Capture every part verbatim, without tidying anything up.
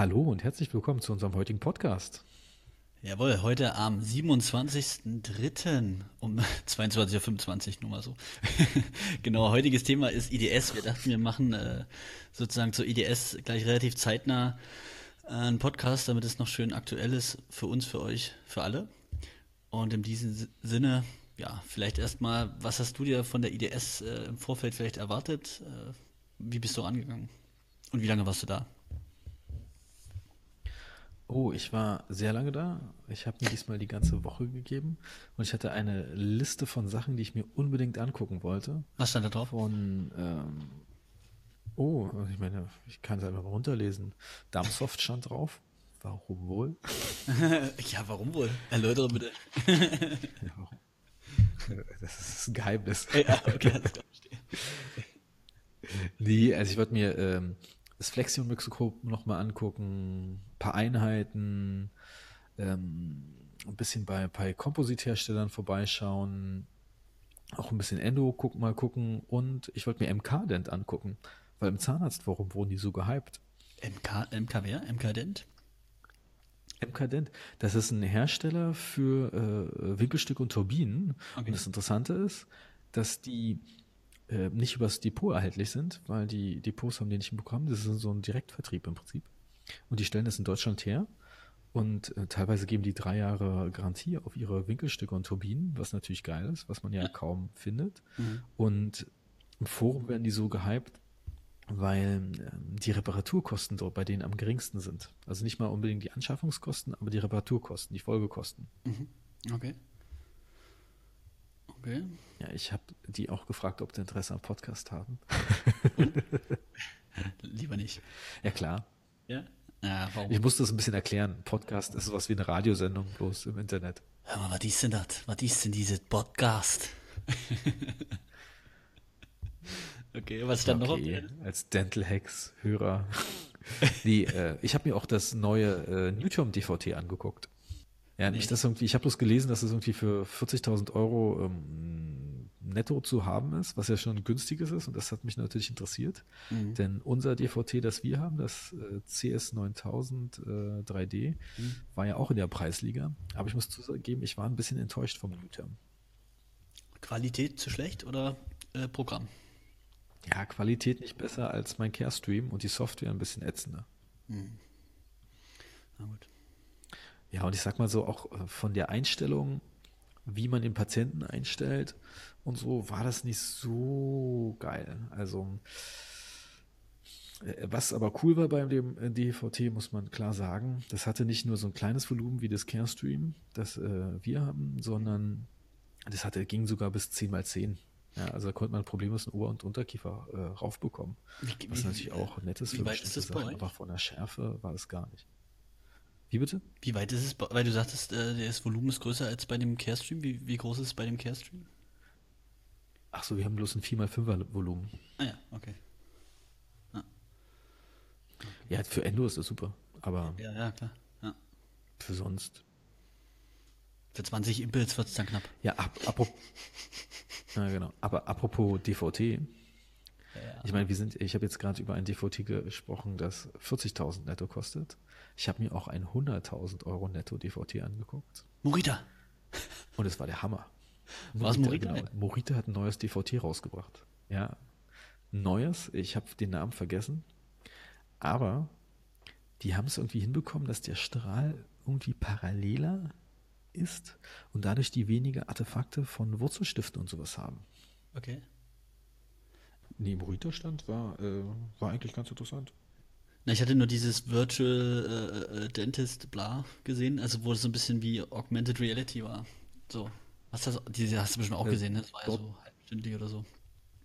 Hallo und herzlich willkommen zu unserem heutigen Podcast. Jawohl, heute am siebenundzwanzigsten dritten um zweiundzwanzig Uhr fünfundzwanzig, nur mal so. Genau, heutiges Thema ist I D S. Wir dachten, wir machen äh, sozusagen zur I D S gleich relativ zeitnah äh, einen Podcast, damit es noch schön aktuell ist für uns, für euch, für alle. Und in diesem Si- Sinne, ja, vielleicht erstmal, was hast du dir von der I D S äh, im Vorfeld vielleicht erwartet? Äh, wie bist du angegangen? Und wie lange warst du da? Oh, ich war sehr lange da. Ich habe mir diesmal die ganze Woche gegeben und ich hatte eine Liste von Sachen, die ich mir unbedingt angucken wollte. Was stand da drauf? Von, ähm, oh, ich meine, ich kann es einfach mal runterlesen. Darmsoft stand drauf. Warum wohl? Ja, warum wohl? Erläutere bitte. Ja, warum? Das ist ein Geheimnis. Ja, okay, alles klar, verstehe. Nee, also ich wollte mir ähm, das Flexion-Mixoskop nochmal angucken, ein paar Einheiten, ähm, ein bisschen bei, bei Kompositherstellern vorbeischauen, auch ein bisschen Endo guck, mal gucken und ich wollte mir M K-Dent angucken, weil im Zahnarztforum wurden die so gehypt. M K, M K wer? M K Dent? M K-Dent, das ist ein Hersteller für äh, Winkelstück und Turbinen und Okay. das Interessante ist, dass die äh, nicht übers Depot erhältlich sind, weil die Depots haben die nicht bekommen. Das ist so ein Direktvertrieb im Prinzip. Und die stellen das in Deutschland her und äh, teilweise geben die drei Jahre Garantie auf ihre Winkelstücke und Turbinen, was natürlich geil ist, was man ja Ja. kaum findet. Mhm. Und im Forum werden die so gehypt, weil ähm, die Reparaturkosten dort bei denen am geringsten sind. Also nicht mal unbedingt die Anschaffungskosten, aber die Reparaturkosten, die Folgekosten. Mhm. Okay. Okay. Ja, ich habe die auch gefragt, ob sie Interesse am Podcast haben. Und? Lieber nicht. Ja klar, Ja? Ja, ich warum? musste das ein bisschen erklären. Podcast ist sowas wie eine Radiosendung, bloß im Internet. Hör mal, was ist denn das? Was ist denn dieses Podcast? Okay, was Ja, stand noch auf okay, der? als Dental Hacks Hörer. Nee, äh, ich habe mir auch das neue äh, Newtom D V T angeguckt. Ja, nicht Nee. das irgendwie, ich habe bloß gelesen, dass es irgendwie für vierzigtausend Euro ähm, netto zu haben ist, was ja schon günstiges ist und das hat mich natürlich interessiert, Mhm. denn unser D V T, das wir haben, das äh, C S neuntausend äh, drei D, Mhm. war ja auch in der Preisliga, aber ich muss zugeben, ich war ein bisschen enttäuscht vom Newton. Qualität zu schlecht oder äh, Programm? Ja, Qualität nicht besser als mein Carestream und die Software ein bisschen ätzender. Mhm. Na gut. Ja, und ich sag mal so, auch äh, von der Einstellung, wie man den Patienten einstellt und so, war das nicht so geil. Also, äh, was aber cool war bei dem äh, D V T, muss man klar sagen, das hatte nicht nur so ein kleines Volumen wie das Carestream, das äh, wir haben, sondern das hatte, ging sogar bis zehn mal zehn. Ja, also da konnte man problemlos einen Ober- und Unterkiefer äh, raufbekommen. Wie, Was wie, wie, natürlich äh, auch nett ist wie für weit ist bestimmte das bei Sachen, aber euch? von der Schärfe war es gar nicht. Wie bitte? Wie weit ist es bei, weil du sagtest, äh, das Volumen ist größer als bei dem Carestream. Wie, wie groß ist es bei dem Carestream? Ach so, wir haben bloß ein vier mal fünfer Volumen. Ah ja, okay. Ah, Ja, für Endo ist das super, aber ja, ja, klar. Ja. für sonst. Für zwanzig Impels wird es dann knapp. Ja, ap apropos, ja, genau. Aber apropos D V T, ich Ja. meine, wir sind, ich habe jetzt gerade über ein D V T gesprochen, das vierzigtausend netto kostet. Ich habe mir auch ein hunderttausend Euro netto D V T angeguckt Morita. und es war der Hammer. War es Morita, Morita? genau. Morita hat ein neues D V T rausgebracht. Ja, ein neues, ich habe den Namen vergessen, aber die haben es irgendwie hinbekommen, dass der Strahl irgendwie paralleler ist und dadurch die weniger Artefakte von Wurzelstiften und sowas haben. Okay. Nee, Morita-Stand war, äh, war eigentlich ganz interessant. Na, ich hatte nur dieses Virtual äh, äh, Dentist bla gesehen, also wo es so ein bisschen wie Augmented Reality war. So. Hast du das, diese hast du bestimmt auch Äh, gesehen, ne? Das war ja dort, so halbstündlich oder so.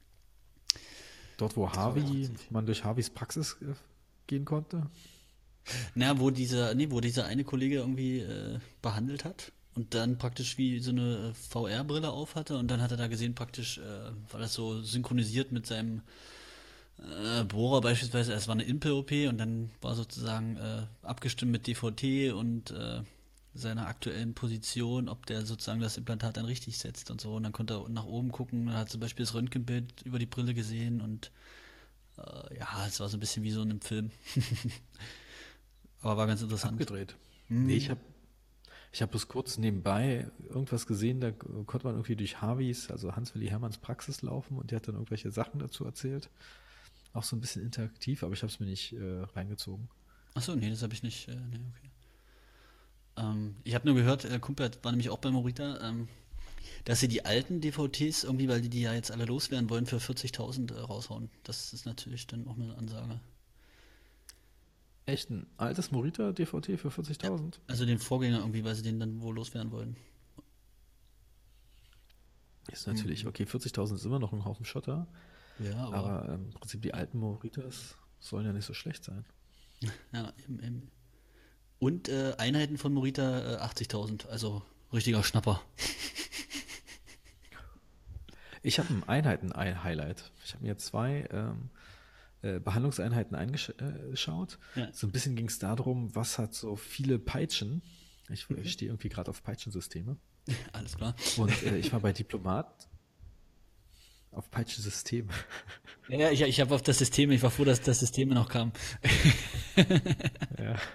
dort, wo Das war auch Harvey, witzig. man durch Harveys Praxis äh, gehen konnte. Na, wo dieser, nee, wo dieser eine Kollege irgendwie äh, behandelt hat und dann praktisch wie so eine V R-Brille auf hatte und dann hat er da gesehen praktisch, äh, war das so synchronisiert mit seinem äh, Bohrer beispielsweise, es war eine Impel-O P und dann war sozusagen äh, abgestimmt mit D V T und äh, seiner aktuellen Position, ob der sozusagen das Implantat dann richtig setzt und so. Und dann konnte er nach oben gucken und hat zum Beispiel das Röntgenbild über die Brille gesehen und äh, ja, es war so ein bisschen wie so in einem Film. Aber war ganz interessant. Abgedreht. Nee, ich Hm. habe ich hab bloß kurz nebenbei irgendwas gesehen, da konnte man irgendwie durch Harveys, also Hans-Willi Hermanns Praxis laufen und der hat dann irgendwelche Sachen dazu erzählt. Auch so ein bisschen interaktiv, aber ich habe es mir nicht äh, reingezogen. Achso, nee, das habe ich nicht. Äh, nee, okay. Ähm, ich habe nur gehört, äh, Kumpel war nämlich auch bei Morita, ähm, dass sie die alten D V Ds irgendwie, weil die die ja jetzt alle loswerden wollen, für vierzigtausend äh, raushauen. Das ist natürlich dann auch eine Ansage. Echt ein altes Morita-D V D für Ja. vierzigtausend? Also den Vorgänger irgendwie, weil sie den dann wohl loswerden wollen. Ist natürlich, Mhm. okay, vierzigtausend ist immer noch ein Haufen Schotter, Ja, aber aber ähm, im Prinzip die alten Moritas sollen ja nicht so schlecht sein. ja, im, im. Und äh, Einheiten von Morita äh, achtzigtausend, also richtiger Schnapper. Ich habe ein Einheiten-Highlight. Ich habe mir zwei ähm, äh, Behandlungseinheiten angeschaut. Ja, So ein bisschen ging es darum, was hat so viele Peitschen. Ich, ich okay. stehe irgendwie gerade auf Peitschensysteme. Alles klar. Und äh, ich war bei Diplomat auf Peitschensystem. Ja, ja, ich, ich habe auf das System, ich war froh, dass das System noch kam. Ja,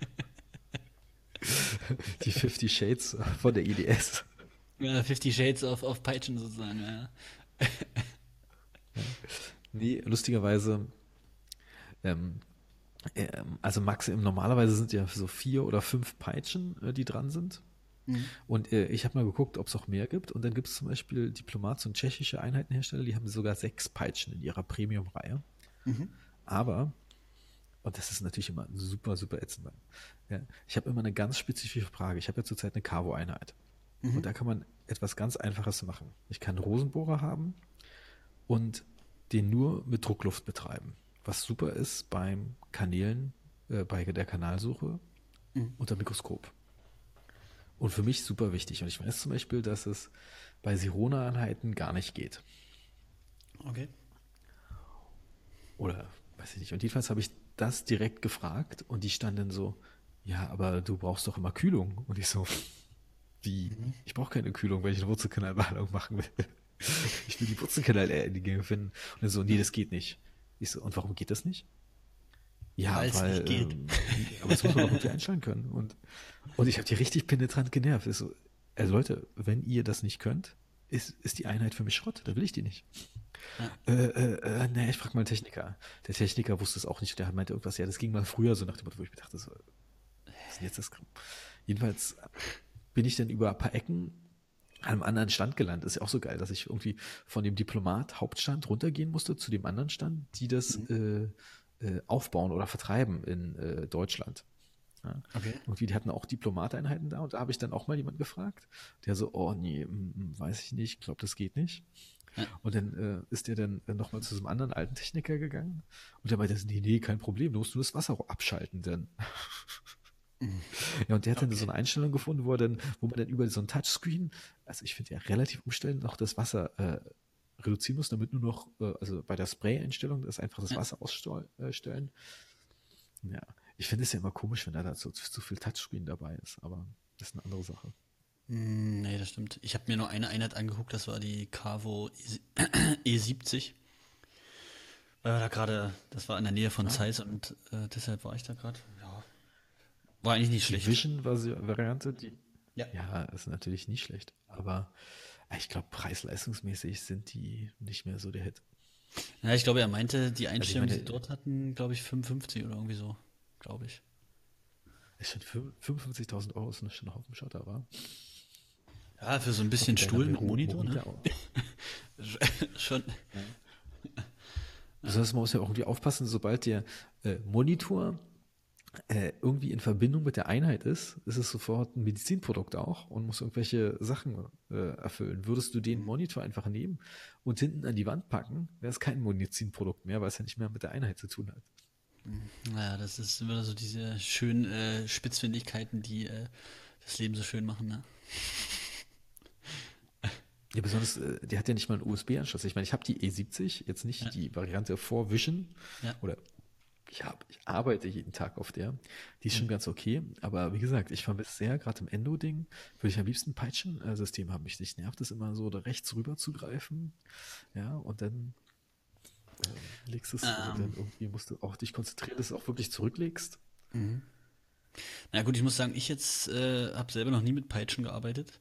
die Fifty Shades von der I D S. Ja, Fifty Shades of, of Peitschen sozusagen, ja. Nee, lustigerweise, ähm, ähm, also Max, normalerweise sind ja so vier oder fünf Peitschen, äh, die dran sind. Mhm. Und äh, ich habe mal geguckt, ob es auch mehr gibt. Und dann gibt es zum Beispiel Diplomat, so ein tschechische Einheitenhersteller, die haben sogar sechs Peitschen in ihrer Premium-Reihe. Mhm. Aber, und das ist natürlich immer super, super ätzend, ja, ich habe immer eine ganz spezifische Frage. Ich habe ja zurzeit eine Cavo-Einheit. Und Mhm. da kann man etwas ganz Einfaches machen. Ich kann einen Rosenbohrer haben und den nur mit Druckluft betreiben. Was super ist beim Kanälen, äh, bei der Kanalsuche Mhm. unter Mikroskop. Und für mich super wichtig. Und ich weiß zum Beispiel, dass es bei Sirona-Einheiten gar nicht geht. Okay. Oder weiß ich nicht. Und jedenfalls habe ich das direkt gefragt und die standen so, ja, aber du brauchst doch immer Kühlung. Und ich so, wie? Mhm. Ich brauche keine Kühlung, wenn ich eine Wurzelkanalbehandlung machen will. Ich will die Wurzelkanal-Gänge finden. Und er so, nee, das geht nicht. Ich so, und warum geht das nicht? Weil Ja, es nicht weil, geht. ähm, aber das muss man doch irgendwie einstellen können. Und, und ich habe die richtig penetrant genervt. Ich so, also Leute, wenn ihr das nicht könnt, ist, ist die Einheit für mich Schrott. Da will ich die nicht. Ja. Äh, äh, äh, nee, ich frage mal einen Techniker. Der Techniker wusste es auch nicht. Der meinte irgendwas, ja, das ging mal früher so nach dem Motto, wo ich mir dachte, so, was ist denn jetzt das? Jedenfalls bin ich dann über ein paar Ecken an einem anderen Stand gelandet. Ist ja auch so geil, dass ich irgendwie von dem Diplomat Hauptstand runtergehen musste zu dem anderen Stand, die das Mhm. äh, äh, aufbauen oder vertreiben in äh, Deutschland. Ja. Okay. Irgendwie, die hatten auch Diplomateinheiten da und da habe ich dann auch mal jemanden gefragt, der so, oh nee, mm, mm, weiß ich nicht, glaube, das geht nicht. Ja. Und dann äh, ist der dann äh, nochmal zu so einem anderen alten Techniker gegangen und der meinte, nee, nee, kein Problem, du musst nur das Wasser abschalten, denn. Mhm. Ja, und der hat dann so Okay. eine Einstellung gefunden, wo, er dann, wo man dann über so ein Touchscreen, also ich finde ja relativ umständlich, noch das Wasser äh, reduzieren muss, damit nur noch, äh, also bei der Spray-Einstellung, das einfach das Ja. Wasser ausstellen. Ja, ich finde es ja immer komisch, wenn da, da so zu, zu viel Touchscreen dabei ist, aber das ist eine andere Sache. Mm, nee, das stimmt. Ich habe mir nur eine Einheit angeguckt, das war die Cavo E siebzig. Weil wir da gerade, das war in der Nähe von Ah, Zeiss und äh, deshalb war ich da gerade. Ja. War eigentlich nicht die schlecht. Vision-Variante, die, Ja. ja, ist natürlich nicht schlecht, aber äh, ich glaube, preis-leistungsmäßig sind die nicht mehr so der Hit. Ja, ich glaube, er meinte, die Also ich Einstellung, die meine, sie dort hatten, glaube ich, fünfundfünfzig oder irgendwie so. Glaube ich. ist schon fünfundfünfzigtausend Euro ist schon ein Haufen Schotter, war. Ja, für so ein Und bisschen mit deiner Stuhl mit Mero- Monitor, ne? Morita auch. Schon. Ja. Besonders man muss ja auch irgendwie aufpassen, sobald der äh, Monitor äh, irgendwie in Verbindung mit der Einheit ist, ist es sofort ein Medizinprodukt auch und muss irgendwelche Sachen äh, erfüllen. Würdest du den Monitor einfach nehmen und hinten an die Wand packen, wäre es kein Medizinprodukt mehr, weil es ja nicht mehr mit der Einheit zu tun hat. Naja, das ist immer so diese schönen äh, Spitzfindigkeiten, die äh, das Leben so schön machen, ne? Ja, besonders, äh, der hat ja nicht mal einen U S B-Anschluss. Ich meine, ich habe die E siebzig, jetzt Ja, nicht die Variante For Vision ja. oder ich, hab, ich arbeite jeden Tag auf der. Die ist schon Mhm. ganz okay. Aber wie gesagt, ich vermisse sehr, gerade im Endo-Ding, würde ich am liebsten ein Peitschen-System haben. Mich nicht nervt es immer so, da rechts rüber zu greifen. Ja, und dann ähm, legst es, äh, Ähm, dann irgendwie musst du auch dich konzentrieren, dass du auch wirklich zurücklegst. mhm. Ja gut, ich muss sagen, ich jetzt äh, habe selber noch nie mit Peitschen gearbeitet,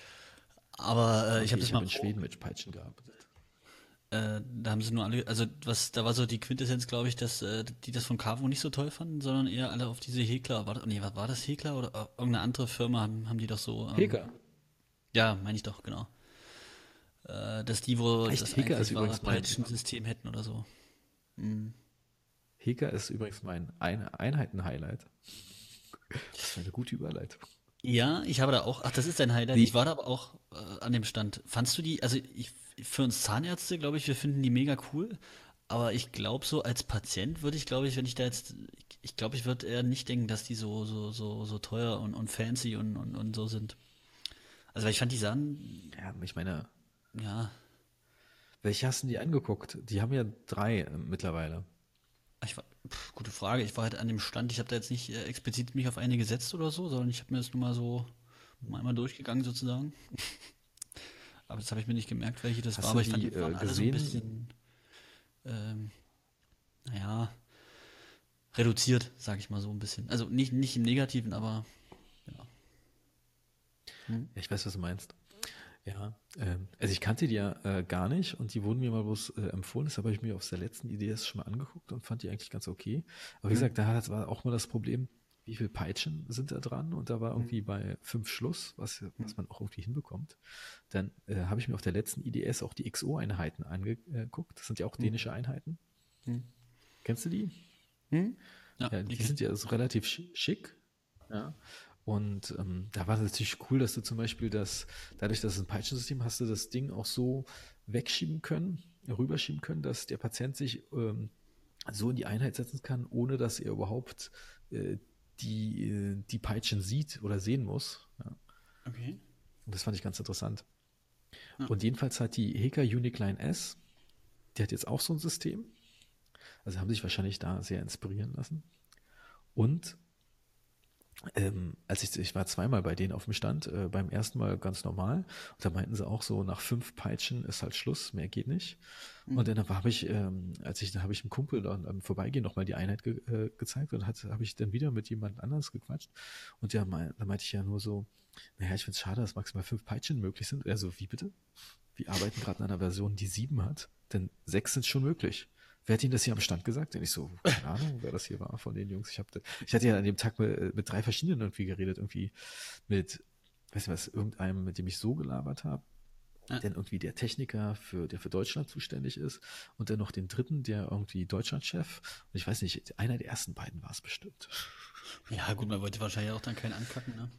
aber äh, ich Okay, habe das ich mal habe in pro, Schweden mit Peitschen gearbeitet. äh, da haben sie nur alle, also was, da war so die Quintessenz, glaube ich, dass äh, die das von Carvo nicht so toll fanden, sondern eher alle auf diese Hekler, war das, nee, was war das, Hekler oder äh, irgendeine andere Firma haben, haben die doch so, ähm, Heka. ja, meine ich doch, genau. Äh, dass die wohl Echt? das Heka ist einzig wahre übrigens mein Peitschensystem hätten oder so. Hm. Heka ist übrigens mein Ein Einheiten-Highlight. Was für eine gute Überleitung. Ja, ich habe da auch, ach, das ist dein Highlight. Ich Die, war da aber auch äh, an dem Stand. Fandst du die, also ich, für uns Zahnärzte, glaube ich, wir finden die mega cool. Aber ich glaube, so als Patient würde ich, glaube ich, wenn ich da jetzt, ich, ich glaube, ich würde eher nicht denken, dass die so, so, so, so teuer und, und fancy und, und, und so sind. Also, weil ich fand, die sahen, ja, ich meine, ja, welche hast du die angeguckt? Die haben ja drei äh, mittlerweile. ich war, pf, gute Frage. Ich war halt an dem Stand, ich habe da jetzt nicht äh, explizit mich auf eine gesetzt oder so, sondern ich habe mir das nur mal so mal einmal durchgegangen sozusagen. Aber das habe ich mir nicht gemerkt, welche das war. Hast du Aber ich fand, die die waren äh, alle so ein gesehen? bisschen, ähm, naja, reduziert, sage ich mal so ein bisschen. Also nicht, nicht im Negativen, aber ja. Hm. Ja, ich weiß, was du meinst. Ja, ähm, also ich kannte die ja äh, gar nicht und die wurden mir mal bloß äh, empfohlen. Das habe ich mir auf der letzten I D S schon mal angeguckt und fand die eigentlich ganz okay. Aber wie Hm. gesagt, da hat- war auch mal das Problem, wie viel Peitschen sind da dran? Und da war irgendwie bei fünf Schluss, was, was man auch irgendwie hinbekommt. Dann äh, habe ich mir auf der letzten I D S auch die X O-Einheiten angeguckt. Das sind ja auch Hm. dänische Einheiten. Hm. Kennst du die? Hm. Ja, Ja, die die kenn sind ja so relativ schi- schick. Ja. Und ähm, da war es natürlich cool, dass du zum Beispiel das, dadurch, dass es ein Peitschensystem hast, du das Ding auch so wegschieben können, rüberschieben können, dass der Patient sich ähm, so in die Einheit setzen kann, ohne dass er überhaupt äh, die, äh, die Peitschen sieht oder sehen muss. Ja. okay. Und das fand ich ganz interessant. Ja. Und jedenfalls hat die Heka Unicline S, die hat jetzt auch so ein System. Also haben sich wahrscheinlich da sehr inspirieren lassen. Und Ähm, als ich, ich war zweimal bei denen auf dem Stand, äh, beim ersten Mal ganz normal. Und da meinten sie auch so, nach fünf Peitschen ist halt Schluss, mehr geht nicht. Und Hm. dann habe ich, ähm, als ich, da habe ich einem Kumpel dann am Vorbeigehen nochmal die Einheit ge äh, gezeigt und hat, habe ich dann wieder mit jemand anderes gequatscht. Und der mein, da meinte ich ja nur so, naja, ich finde es schade, dass maximal fünf Peitschen möglich sind. Er so, wie bitte? Wir arbeiten gerade an einer Version, die sieben hat, denn sechs sind schon möglich. Wer hat Ihnen das hier am Stand gesagt? Und ich so, keine Ahnung, wer das hier war von den Jungs. Ich, hab, ich hatte ja an dem Tag mit, mit drei verschiedenen irgendwie geredet. Irgendwie mit, weiß nicht was, irgendeinem, mit dem ich so gelabert habe. Ja. Dann irgendwie der Techniker, für, der für Deutschland zuständig ist. Und dann noch den dritten, der irgendwie Deutschlandchef. Und ich weiß nicht, einer der ersten beiden war es bestimmt. Ja, gut, man wollte wahrscheinlich auch dann keinen ankacken, ne?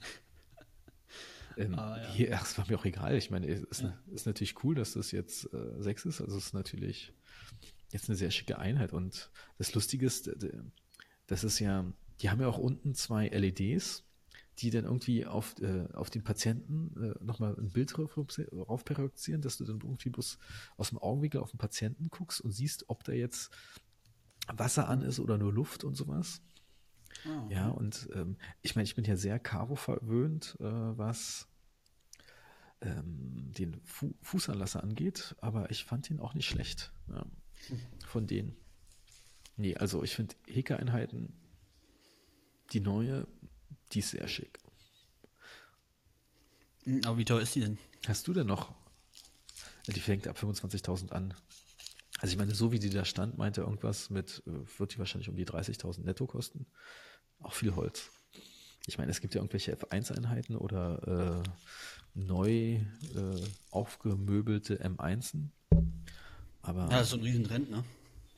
Ähm, Aber ja. hier, ach, es war mir auch egal. Ich meine, es ist, Ja. ist natürlich cool, dass das jetzt äh, sechs ist. Also es ist natürlich jetzt eine sehr schicke Einheit. Und das Lustige ist, d- d- das ist ja, die haben ja auch unten zwei L E Ds, die dann irgendwie auf, äh, auf den Patienten äh, nochmal ein Bild rauf, raufprojizieren, dass du dann irgendwie bloß aus dem Augenwinkel auf den Patienten guckst und siehst, ob da jetzt Wasser an ist oder nur Luft und sowas. Ah, Ja, okay. und ähm, ich meine, ich bin ja sehr Karo verwöhnt, äh, was ähm, den Fu Fußanlasser angeht, aber ich fand ihn auch nicht schlecht. Ja, von denen. Nee, also ich finde Heka-Einheiten, die neue, die ist sehr schick. Hm, aber wie teuer ist die denn? Hast du denn noch? Ja, die fängt ab fünfundzwanzigtausend an. Also ich meine, so wie die da stand, meinte er irgendwas mit, äh, wird die wahrscheinlich um die dreißigtausend netto kosten. Auch viel Holz. Ich meine, es gibt ja irgendwelche F eins Einheiten oder äh, neu äh, aufgemöbelte M eins, Ja, aber das ist so ein Riesentrend, ne?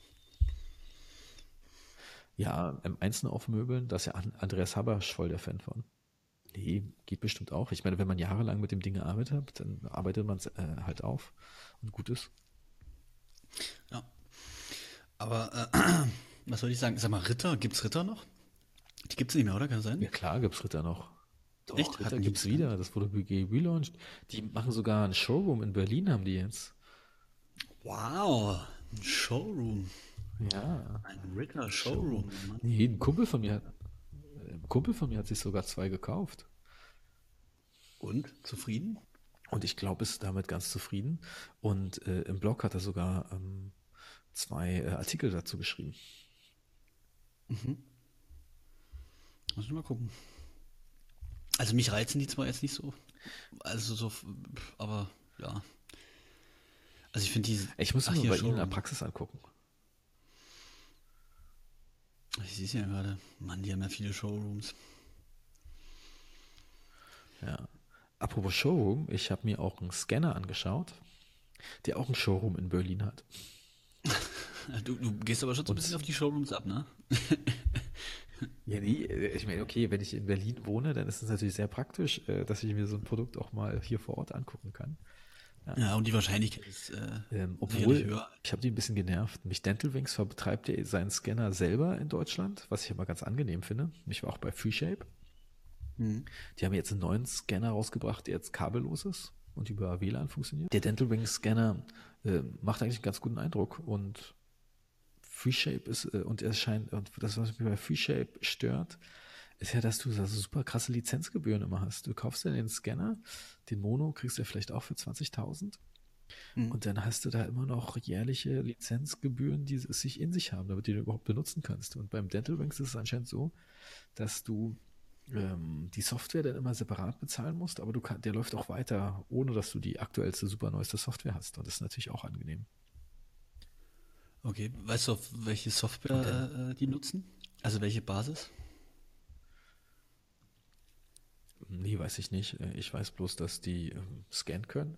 ja, M eins aufmöbeln, da ist ja An- Andreas Habersch voll der Fan von. Nee, geht bestimmt auch. Ich meine, wenn man jahrelang mit dem Ding gearbeitet hat, dann arbeitet man es äh, halt auf und gut ist. Ja. Aber äh, was soll ich sagen? Sag mal, Ritter, gibt's Ritter noch? Die gibt's nicht mehr, oder? Kann das sein? Ja klar, gibt's Ritter noch. Echt? Doch, Ritter Hatten die einen gibt's Stand? wieder. Das wurde relaunched. Die machen sogar einen Showroom in Berlin, haben die jetzt. Wow, ein Showroom. Ja, Ein Ritter Showroom. Showroom, Mann. Nee, ein Kumpel von mir hat, ein Kumpel von mir hat sich sogar zwei gekauft. Und? Zufrieden? Und ich glaube, ist damit ganz zufrieden. Und äh, im Blog hat er sogar ähm, zwei äh, Artikel dazu geschrieben. muss ich mal gucken. Also mich reizen die zwar jetzt nicht so, also so, aber ja. Also ich finde die, Ich muss ach mir hier, bei Ihnen in der Showroom. Praxis angucken. Ich sehe es ja gerade. Mann, die haben ja viele Showrooms. Ja. Apropos Showroom, ich habe mir auch einen Scanner angeschaut, der auch ein Showroom in Berlin hat. Du, du gehst aber schon so ein bisschen Und auf die Showrooms ab, ne? ja, nee, äh, ich meine, okay, wenn ich in Berlin wohne, dann ist es natürlich sehr praktisch, äh, dass ich mir so ein Produkt auch mal hier vor Ort angucken kann. Ja. Ja, und die Wahrscheinlichkeit ist äh, Ähm, sicherlich obwohl, höher. ich habe die ein bisschen genervt. Mich Dental Wings vertreibt ja seinen Scanner selber in Deutschland, was ich immer ganz angenehm finde. Ich war auch bei FreeShape. Mhm. Die haben jetzt einen neuen Scanner rausgebracht, der jetzt kabellos ist und über W L A N funktioniert. Der Dental Wings Scanner äh, macht eigentlich einen ganz guten Eindruck und FreeShape ist, äh, und es scheint, und das, was mich bei FreeShape stört, ist ja, dass du so super krasse Lizenzgebühren immer hast. Du kaufst ja den Scanner, den Mono kriegst du ja vielleicht auch für zwanzigtausend Mhm. und dann hast du da immer noch jährliche Lizenzgebühren, die es sich in sich haben, damit du den überhaupt benutzen kannst. Und beim Dental Wings ist es anscheinend so, dass du ähm, die Software dann immer separat bezahlen musst, aber du kann, der läuft auch weiter, ohne dass du die aktuellste, super neueste Software hast. Und das ist natürlich auch angenehm. Okay, weißt du, auf welche Und dann, Software äh, die nutzen? Also welche Basis? nee, weiß ich nicht. Äh, Ich weiß bloß, dass die ähm, scannen können.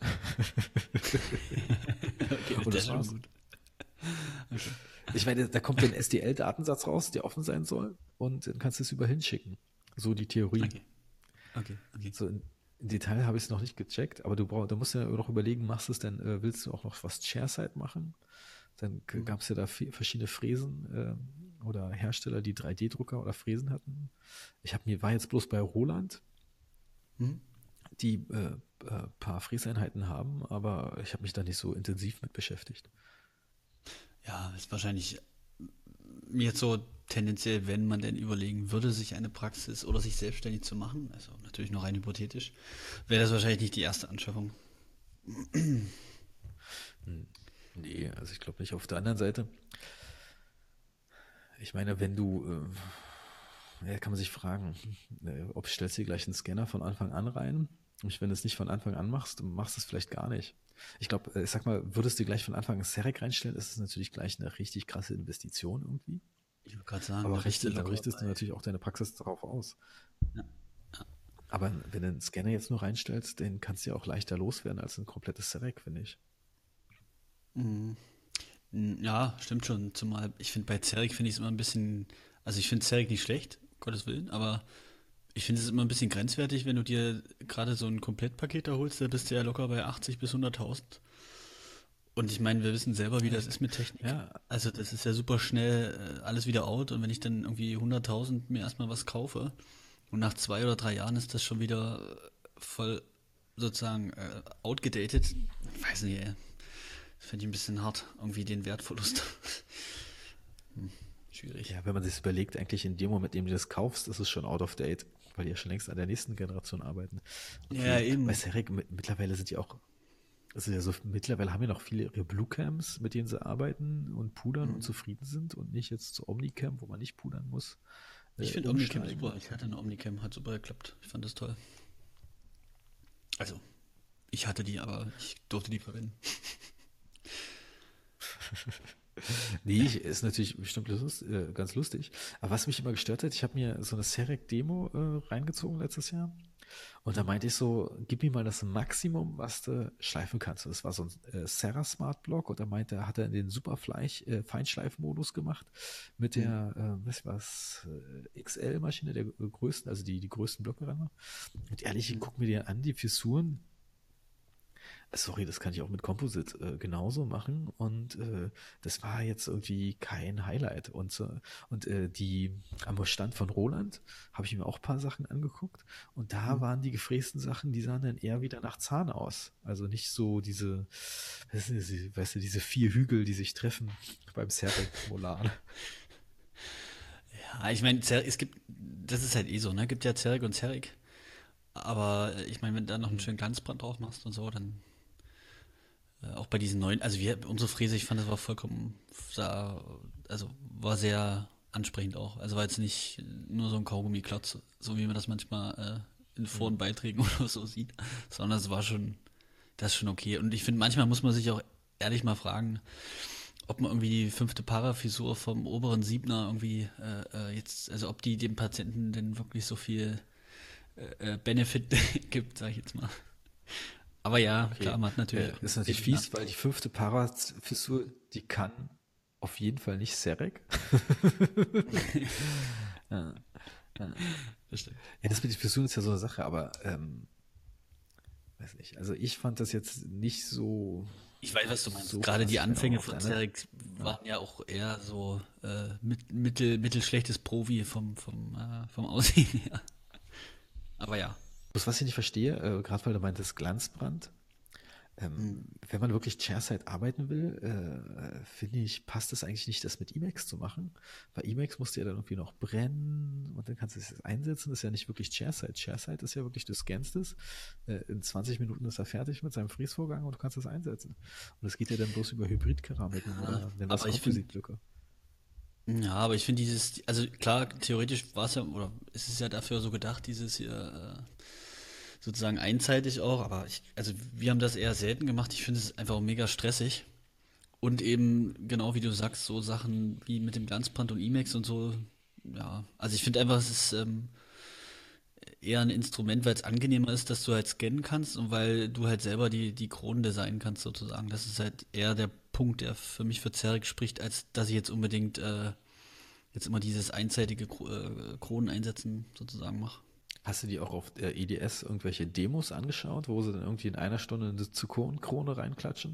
Okay, Und der ist das schon war's. gut. Okay. Ich meine, da kommt ein S D L-Datensatz raus, der offen sein soll, und dann kannst du es überall hinschicken. So die Theorie. Okay, okay, okay. So in, im Detail habe ich es noch nicht gecheckt, aber du brauchst, da musst du ja noch überlegen, machst du es denn, äh, willst du auch noch was Chairside machen? Dann Mhm. gab es ja da vi- verschiedene Fräsen ähm, oder Hersteller, die drei D-Drucker oder Fräsen hatten. Ich habe mir war jetzt bloß bei Roland, Mhm. die äh, äh, paar Fräseinheiten haben, aber ich habe mich da nicht so intensiv mit beschäftigt. Ja, ist wahrscheinlich jetzt so tendenziell, wenn man denn überlegen würde, sich eine Praxis oder sich selbstständig zu machen, also natürlich noch rein hypothetisch, wäre das wahrscheinlich nicht die erste Anschaffung. Hm. Nee, also ich glaube nicht. Auf der anderen Seite, ich meine, wenn du, äh, ja, kann man sich fragen, äh, ob stellst du dir gleich einen Scanner von Anfang an rein? Und wenn du es nicht von Anfang an machst, machst du es vielleicht gar nicht. Ich glaube, äh, ich sag mal, würdest du dir gleich von Anfang an Serec reinstellen, ist es natürlich gleich eine richtig krasse Investition irgendwie. Ich würde gerade sagen, da Aber bist du richte, dann locker richtest du bei. natürlich auch deine Praxis darauf aus. Ja, ja. Aber wenn du einen Scanner jetzt nur reinstellst, den kannst du ja auch leichter loswerden als ein komplettes Serec, finde ich. Mhm. Mm, ja, stimmt schon. Zumal ich finde bei Zerek finde ich es immer ein bisschen, also ich finde Zerek nicht schlecht, um Gottes Willen, aber ich finde es immer ein bisschen grenzwertig, wenn du dir gerade so ein Komplettpaket da holst, da bist du ja locker bei achtzig bis hunderttausend. Und ich meine, wir wissen selber, wie das ist mit Technik. Ja, Also das ist ja super schnell äh, alles wieder out und wenn ich dann irgendwie hunderttausend mir erstmal was kaufe und nach zwei oder drei Jahren ist das schon wieder äh, voll sozusagen äh, outgedatet, weiß nicht, ey. Das finde ich ein bisschen hart, irgendwie den Wertverlust. Schwierig. ja, wenn man sich das überlegt, eigentlich in dem Moment, in dem du das kaufst, ist es schon out of date, weil die ja schon längst an der nächsten Generation arbeiten. Ja, Okay, bei eben. Serec mi- mittlerweile sind die auch, also ja so, mittlerweile haben ja noch viele ihre Blue Cams, mit denen sie arbeiten und pudern und Mhm. zufrieden sind und nicht jetzt zu Omnicam, wo man nicht pudern muss, Ich äh, finde Omnicam umsteigen. super. Ich hatte eine Omnicam, hat super geklappt. Ich fand das toll. Also, ich hatte die, aber ich durfte die verwenden. Nee, ich, ist natürlich bestimmt lust, äh, ganz lustig. Aber was mich immer gestört hat, ich habe mir so eine Serec-Demo äh, reingezogen letztes Jahr. Und da meinte ich so, gib mir mal das Maximum, was du schleifen kannst. Das war so ein äh, Serra Smart Block und da meinte er, hat er den super Fleisch, äh, Feinschleifmodus gemacht mit Mhm. der, äh, was was, äh, X L-Maschine, der äh, größten, also die, die größten Blöcke ran. Und ehrlich, ich Mhm. guck mir die an, die Fissuren. Sorry, das kann ich auch mit Composite äh, genauso machen und äh, das war jetzt irgendwie kein Highlight und so, und äh, die am Stand von Roland habe ich mir auch ein paar Sachen angeguckt und da Mhm. waren die gefrästen Sachen, die sahen dann eher wieder nach Zahn aus, also nicht so diese, weißt du, diese, weißt du, diese vier Hügel, die sich treffen beim Cervic Molar. Ja, ich meine, Zer- es gibt, das ist halt eh so, ne? Gibt ja Zerek und Zerek. Aber äh, ich meine, wenn du da noch einen Mhm. schönen Glanzbrand drauf machst und so, dann äh, auch bei diesen neuen, also wir, unsere Fräse, ich fand, das war vollkommen, sah, also war sehr ansprechend auch. Also war jetzt nicht nur so ein Kaugummi-Klotz, so wie man das manchmal äh, in Foren Beiträgen oder so sieht, sondern es war schon, das ist schon okay. Und ich finde, manchmal muss man sich auch ehrlich mal fragen, ob man irgendwie die fünfte Parafisur vom oberen Siebner irgendwie äh, äh, jetzt, also ob die dem Patienten denn wirklich so viel äh, äh, Benefit gibt, sag ich jetzt mal. Aber ja, Okay. klar, man hat natürlich. Äh, ist natürlich fies, weil die fünfte Parafissur, die kann auf jeden Fall nicht Serek. ja, ja. Das stimmt. Ja, das mit den Fissuren ist ja so eine Sache, aber ähm, weiß nicht. Also ich fand das jetzt nicht so Ich weiß, was du meinst. so Gerade krass. die Ich bin auch Anfänge auf von der anderen- Zerek waren ja auch eher so äh, mit, mittel, mittelschlechtes Provi vom, vom, äh, vom Aussehen her. Aber ja. Bloß was ich nicht verstehe, äh, gerade weil du meintest Glanzbrand, ähm, wenn man wirklich Chairside arbeiten will, äh, finde ich, passt es eigentlich nicht, das mit Emacs zu machen, weil Emacs musst du ja dann irgendwie noch brennen und dann kannst du es einsetzen, das ist ja nicht wirklich Chairside. Chairside ist ja wirklich, du scannst es, äh, in zwanzig Minuten ist er fertig mit seinem Freeze-Vorgang und du kannst es einsetzen. Und das geht ja dann bloß über Hybrid-Keramiken oder wenn das aber ich Kompositlücke. Ja, aber ich finde dieses, also klar, theoretisch war es ja, oder ist es ja dafür so gedacht, dieses hier äh, sozusagen einseitig auch, aber ich, also wir haben das eher selten gemacht. Ich finde es einfach auch mega stressig. Und eben, genau wie du sagst, so Sachen wie mit dem Glanzbrand und Emacs und so, ja, also ich finde einfach, es ist ähm, eher ein Instrument, weil es angenehmer ist, dass du halt scannen kannst und weil du halt selber die, die Kronen designen kannst sozusagen. Das ist halt eher der Punkt, der für mich für Zerek spricht, als dass ich jetzt unbedingt äh, jetzt immer dieses einseitige Kro äh, Kronen einsetzen sozusagen mache. Hast du dir auch auf der E D S irgendwelche Demos angeschaut, wo sie dann irgendwie in einer Stunde eine Zirkonkrone reinklatschen?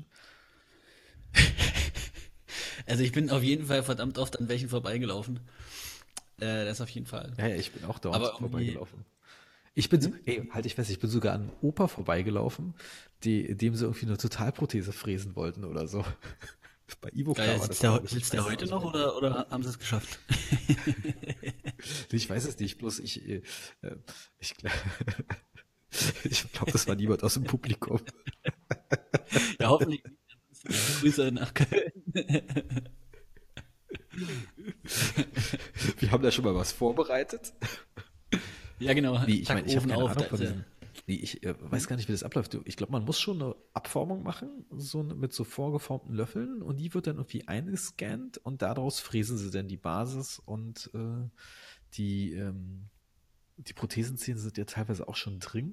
Also ich bin auf jeden Fall verdammt oft an welchen vorbeigelaufen. Äh, das auf jeden Fall. Ja, ja, ich bin auch dauernd Aber irgendwie, vorbeigelaufen. Ich bin so, ey, halt ich fest, ich bin sogar an einem Opa vorbeigelaufen, die, dem sie irgendwie eine Totalprothese fräsen wollten oder so. Bei Ivocar geil, war das, sitzt der, glaube ich. Ich sitzt der weiß es heute nicht noch mehr. oder, oder haben sie es geschafft? Ich weiß es nicht, bloß ich, äh, äh, ich, gl- ich glaube, das war niemand aus dem Publikum. Ja, hoffentlich nicht. Ansonsten Grüße nach Köln. Wir haben da schon mal was vorbereitet. Ja, genau. Nee, ich Zack, meine, ich habe Ofen keine auf. Ahnung Da von ist er. diesem. Nee, ich äh, weiß gar nicht, wie das abläuft. Du, ich glaube, man muss schon eine Abformung machen, so eine- mit so vorgeformten Löffeln und die wird dann irgendwie eingescannt und daraus fräsen sie dann die Basis und äh, die, ähm, die Prothesenzähne sind ja teilweise auch schon drin.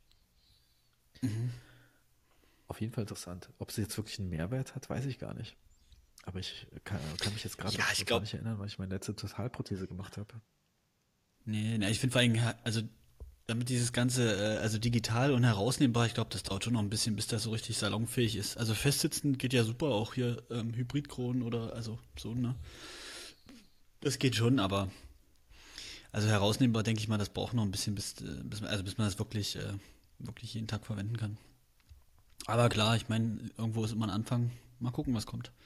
Auf jeden Fall interessant. Ob sie jetzt wirklich einen Mehrwert hat, weiß ich gar nicht. Aber ich kann, kann mich jetzt gerade Ja, ich gar glaube, nicht erinnern, weil ich meine letzte Totalprothese gemacht habe. nee, nee, ich finde vor allem, ha- also damit dieses ganze, äh, also digital und herausnehmbar, ich glaube, das dauert schon noch ein bisschen, bis das so richtig salonfähig ist. Also festsitzen geht ja super, auch hier ähm, Hybridkronen oder also so, ne? Das geht schon, aber also herausnehmbar denke ich mal, das braucht noch ein bisschen, bis, äh, bis, man- also bis man das wirklich, äh, wirklich jeden Tag verwenden kann. Aber klar, ich meine, irgendwo ist immer ein Anfang. Mal gucken, was kommt.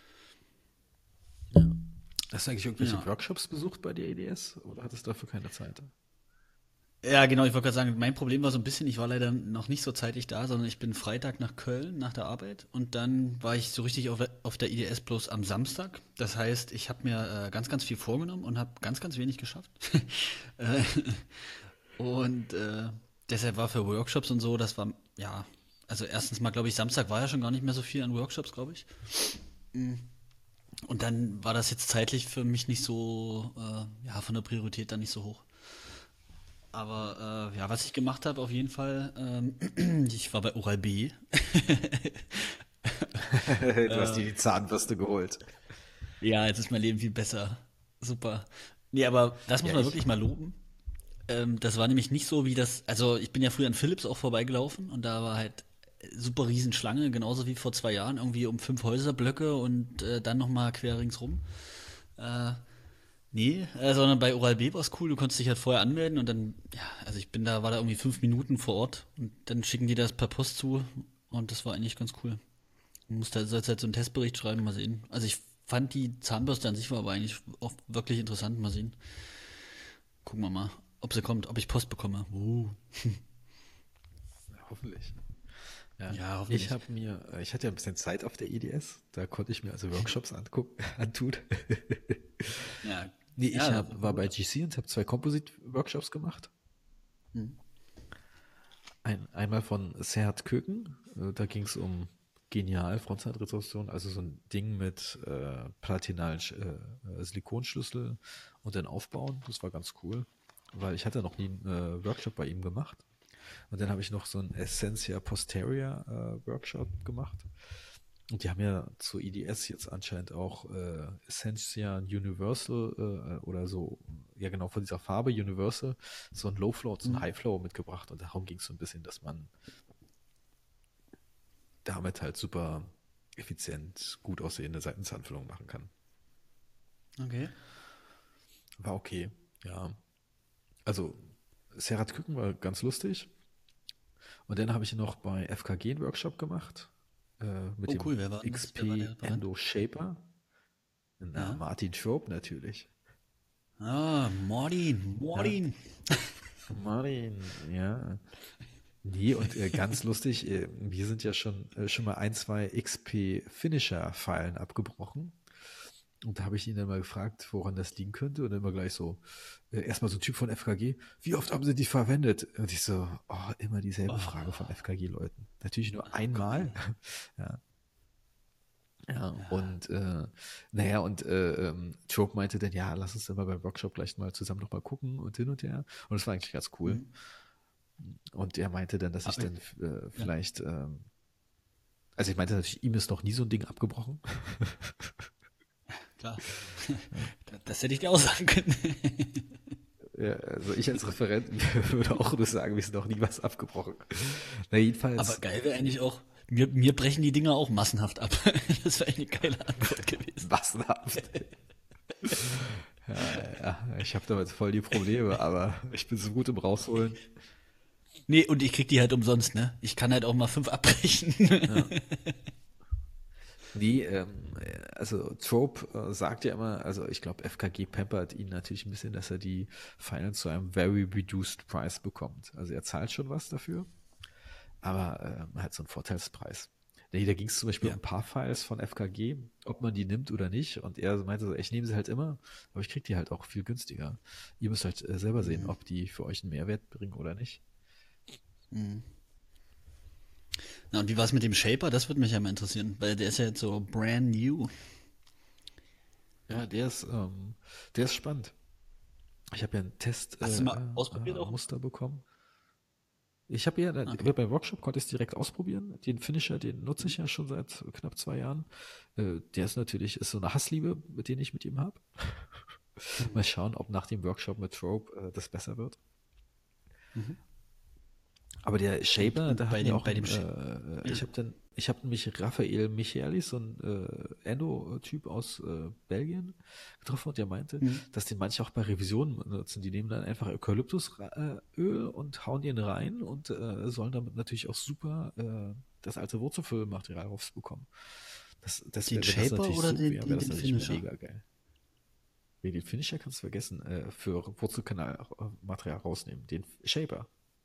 Ja. Hast du eigentlich irgendwelche Ja. Workshops besucht bei der E D S oder hattest du dafür keine Zeit? Ja, genau, ich wollte gerade sagen, mein Problem war so ein bisschen, ich war leider noch nicht so zeitig da, sondern ich bin Freitag nach Köln nach der Arbeit und dann war ich so richtig auf, auf der I D S bloß am Samstag. Das heißt, ich habe mir äh, ganz, ganz viel vorgenommen und habe ganz, ganz wenig geschafft. Äh, und äh, deshalb war für Workshops und so, das war, ja, also erstens mal, glaube ich, Samstag war ja schon gar nicht mehr so viel an Workshops, glaube ich. Und dann war das jetzt zeitlich für mich nicht so, äh, ja, von der Priorität dann nicht so hoch. Aber äh, ja, was ich gemacht habe, auf jeden Fall, ähm, ich war bei Oral-B. Du hast dir die Zahnbürste geholt. Ja, jetzt ist mein Leben viel besser. Super. Nee, aber das muss Ja, man ich. wirklich mal loben. Ähm, das war nämlich nicht so wie das, also ich bin ja früher an Philips auch vorbeigelaufen und da war halt super Riesenschlange, genauso wie vor zwei Jahren, irgendwie um fünf Häuserblöcke und äh, dann nochmal quer ringsrum. Äh, Nee, äh, sondern bei Oral-B war es cool, du konntest dich halt vorher anmelden und dann, ja, also ich bin da, war da irgendwie fünf Minuten vor Ort und dann schicken die das per Post zu und das war eigentlich ganz cool. Du musst halt, sollst halt so einen Testbericht schreiben, mal sehen. Also ich fand die Zahnbürste an sich war aber eigentlich auch wirklich interessant, mal sehen. Gucken wir mal, ob sie kommt, ob ich Post bekomme. Uh. Hoffentlich. Ja, Ja, ich hoffentlich. habe mir, äh, ich hatte ja ein bisschen Zeit auf der E D S, da konnte ich mir also Workshops angucken, antun. Ja, Nee, ich Ja, das hab, ist war bei gut. G C und habe zwei Composite-Workshops gemacht. Hm. Ein, einmal von Serhat Köken, äh, da ging es um Genial Frontzeitresorption, also so ein Ding mit äh, platinalen Sch- äh, äh, Silikonschlüssel und dann aufbauen. Das war ganz cool, weil ich hatte noch nie einen äh, Workshop bei ihm gemacht. Und dann habe ich noch so einen Essentia Posterior äh, Workshop gemacht. Und die haben ja zu E D S jetzt anscheinend auch äh, Essentia Universal äh, oder so, ja genau, von dieser Farbe Universal, so ein Low Flow und so ein Hm. High Flow mitgebracht. Und darum ging es so ein bisschen, dass man damit halt super effizient gut aussehende Seitenzahnfüllung machen kann. Okay. War okay, ja. Also Serhat Küken war ganz lustig. Und dann habe ich noch bei F K G einen Workshop gemacht äh, mit Oh, dem cool. Wer war denn das? Wer war der X P Referent? Endo Shaper. Na, Ja. Martin Schrob natürlich. Ah, Mordin. Ja, Mordin. Martin, ja. Nee, und äh, ganz lustig, äh, wir sind ja schon, äh, schon mal ein, zwei X P-Finisher-Pfeilen abgebrochen. Und da habe ich ihn dann mal gefragt, woran das liegen könnte. Und dann immer gleich so, äh, erstmal so ein Typ von F K G, wie oft haben sie die verwendet? Und ich so, oh, immer dieselbe Frage von Oh, F K G-Leuten. Natürlich nur Gott. einmal. Ja, ja. Ja. Und äh, naja, und äh, ähm, Trope meinte dann, ja, lass uns dann mal beim Workshop gleich mal zusammen nochmal gucken und hin und her. Und das war eigentlich ganz cool. Hm. Und er meinte dann, dass ich Aber, dann äh, ja, vielleicht, ähm, also ich meinte natürlich, ihm ist noch nie so ein Ding abgebrochen. klar. Das, das hätte ich dir auch sagen können. Ja, also ich als Referent würde auch nur sagen, mir ist noch nie was abgebrochen. Na Aber jedenfalls, geil wäre eigentlich auch, mir, mir brechen die Dinger auch massenhaft ab. Das wäre eine geile Antwort gewesen. massenhaft. Ja, ja, ich habe damit voll die Probleme, aber ich bin so gut im Rausholen. Nee, und ich krieg die halt umsonst, ne? Ich kann halt auch mal fünf abbrechen. Ja. Nee, ähm, also Trope äh, sagt ja immer, also ich glaube, F K G pampert ihn natürlich ein bisschen, dass er die Finals zu einem very reduced price bekommt. Also er zahlt schon was dafür, aber ähm, halt so einen Vorteilspreis. Nee, da ging es zum Beispiel um Ja. ein paar Files von F K G, ob man die nimmt oder nicht. Und er meinte so, ich nehme sie halt immer, aber ich kriege die halt auch viel günstiger. Ihr müsst halt äh, selber sehen, Mhm. ob die für euch einen Mehrwert bringen oder nicht. Mhm. Na, und wie war es mit dem Shaper? Das würde mich ja mal interessieren, weil der ist ja jetzt so brand new. Ja, der ist, ähm, der ist spannend. Ich habe ja ein Hast Testmuster du äh, mal ausprobiert äh, auch? Muster bekommen. Ich habe ja, Okay. beim Workshop konnte ich es direkt ausprobieren. Den Finisher, den nutze Mhm. ich ja schon seit knapp zwei Jahren. Äh, der ist natürlich, ist so eine Hassliebe, mit denen ich mit ihm habe. Mhm. Mal schauen, ob nach dem Workshop mit Trope äh, das besser wird. Mhm. Aber der Und, Shaper, und da bei hat mir dem, auch bei dem ein, Sh äh, ja. ich habe dann, ich habe nämlich Raphael Michaelis, so ein äh, Endo-Typ aus äh, Belgien, getroffen und der meinte, Mhm. dass den manche auch bei Revisionen nutzen. Die nehmen dann einfach Eukalyptusöl und hauen den rein und äh, sollen damit natürlich auch super äh, das alte Wurzelfüllmaterial rausbekommen. Das, das Den wär, wenn das Shaper natürlich oder so den, wäre, wäre den, das den natürlich Finisher? mega geil. Nee, den Finisher kannst du vergessen, äh, für Wurzelkanalmaterial rausnehmen. Den Shaper.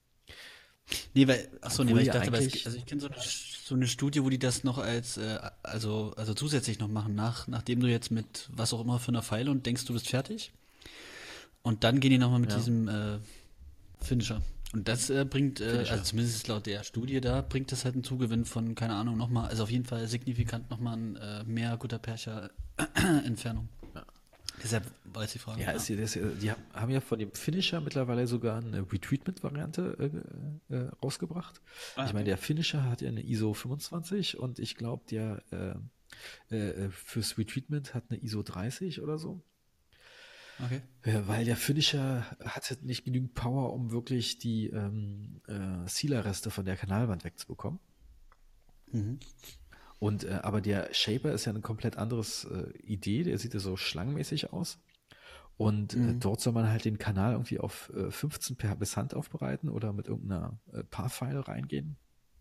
Nee, weil, ach so, nee, Obwohl weil ich ja dachte, weil es, eigentlich, also ich kenne so eine, so eine Studie, wo die das noch als, äh, also, also zusätzlich noch machen, nach, nachdem du jetzt mit was auch immer für einer Pfeile und denkst, du bist fertig. Und dann gehen die nochmal mit ja, diesem äh, Finisher. Und das äh, bringt, äh, also Finisher. zumindest laut der Studie da, bringt das halt einen Zugewinn von, keine Ahnung, nochmal, also auf jeden Fall signifikant nochmal ein, äh, mehr guter Percher Entfernung. Ja. Deshalb war jetzt die Frage, Ja, ist ja. hier, das, hier- die haben haben ja von dem Finisher mittlerweile sogar eine Retreatment-Variante äh, äh, rausgebracht. Ah, Ich meine, okay. der Finisher hat ja eine I S O fünfundzwanzig und ich glaube, der äh, äh, fürs Retreatment hat eine I S O dreißig oder so. Okay. Äh, weil der Finisher hatte nicht genügend Power, um wirklich die ähm, äh, Sealer-Reste von der Kanalwand wegzubekommen. Mhm. Und äh, aber der Shaper ist ja eine komplett anderes äh, Idee. Der sieht ja so schlangenmäßig aus. Und äh, Mhm. dort soll man halt den Kanal irgendwie auf äh, fünfzehn per bis Hand aufbereiten oder mit irgendeiner äh, Paar-File reingehen.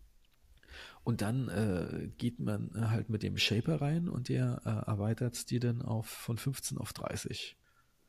Und dann äh, geht man äh, halt mit dem Shaper rein und der äh, erweitert es dir dann auf von fünfzehn auf dreißig.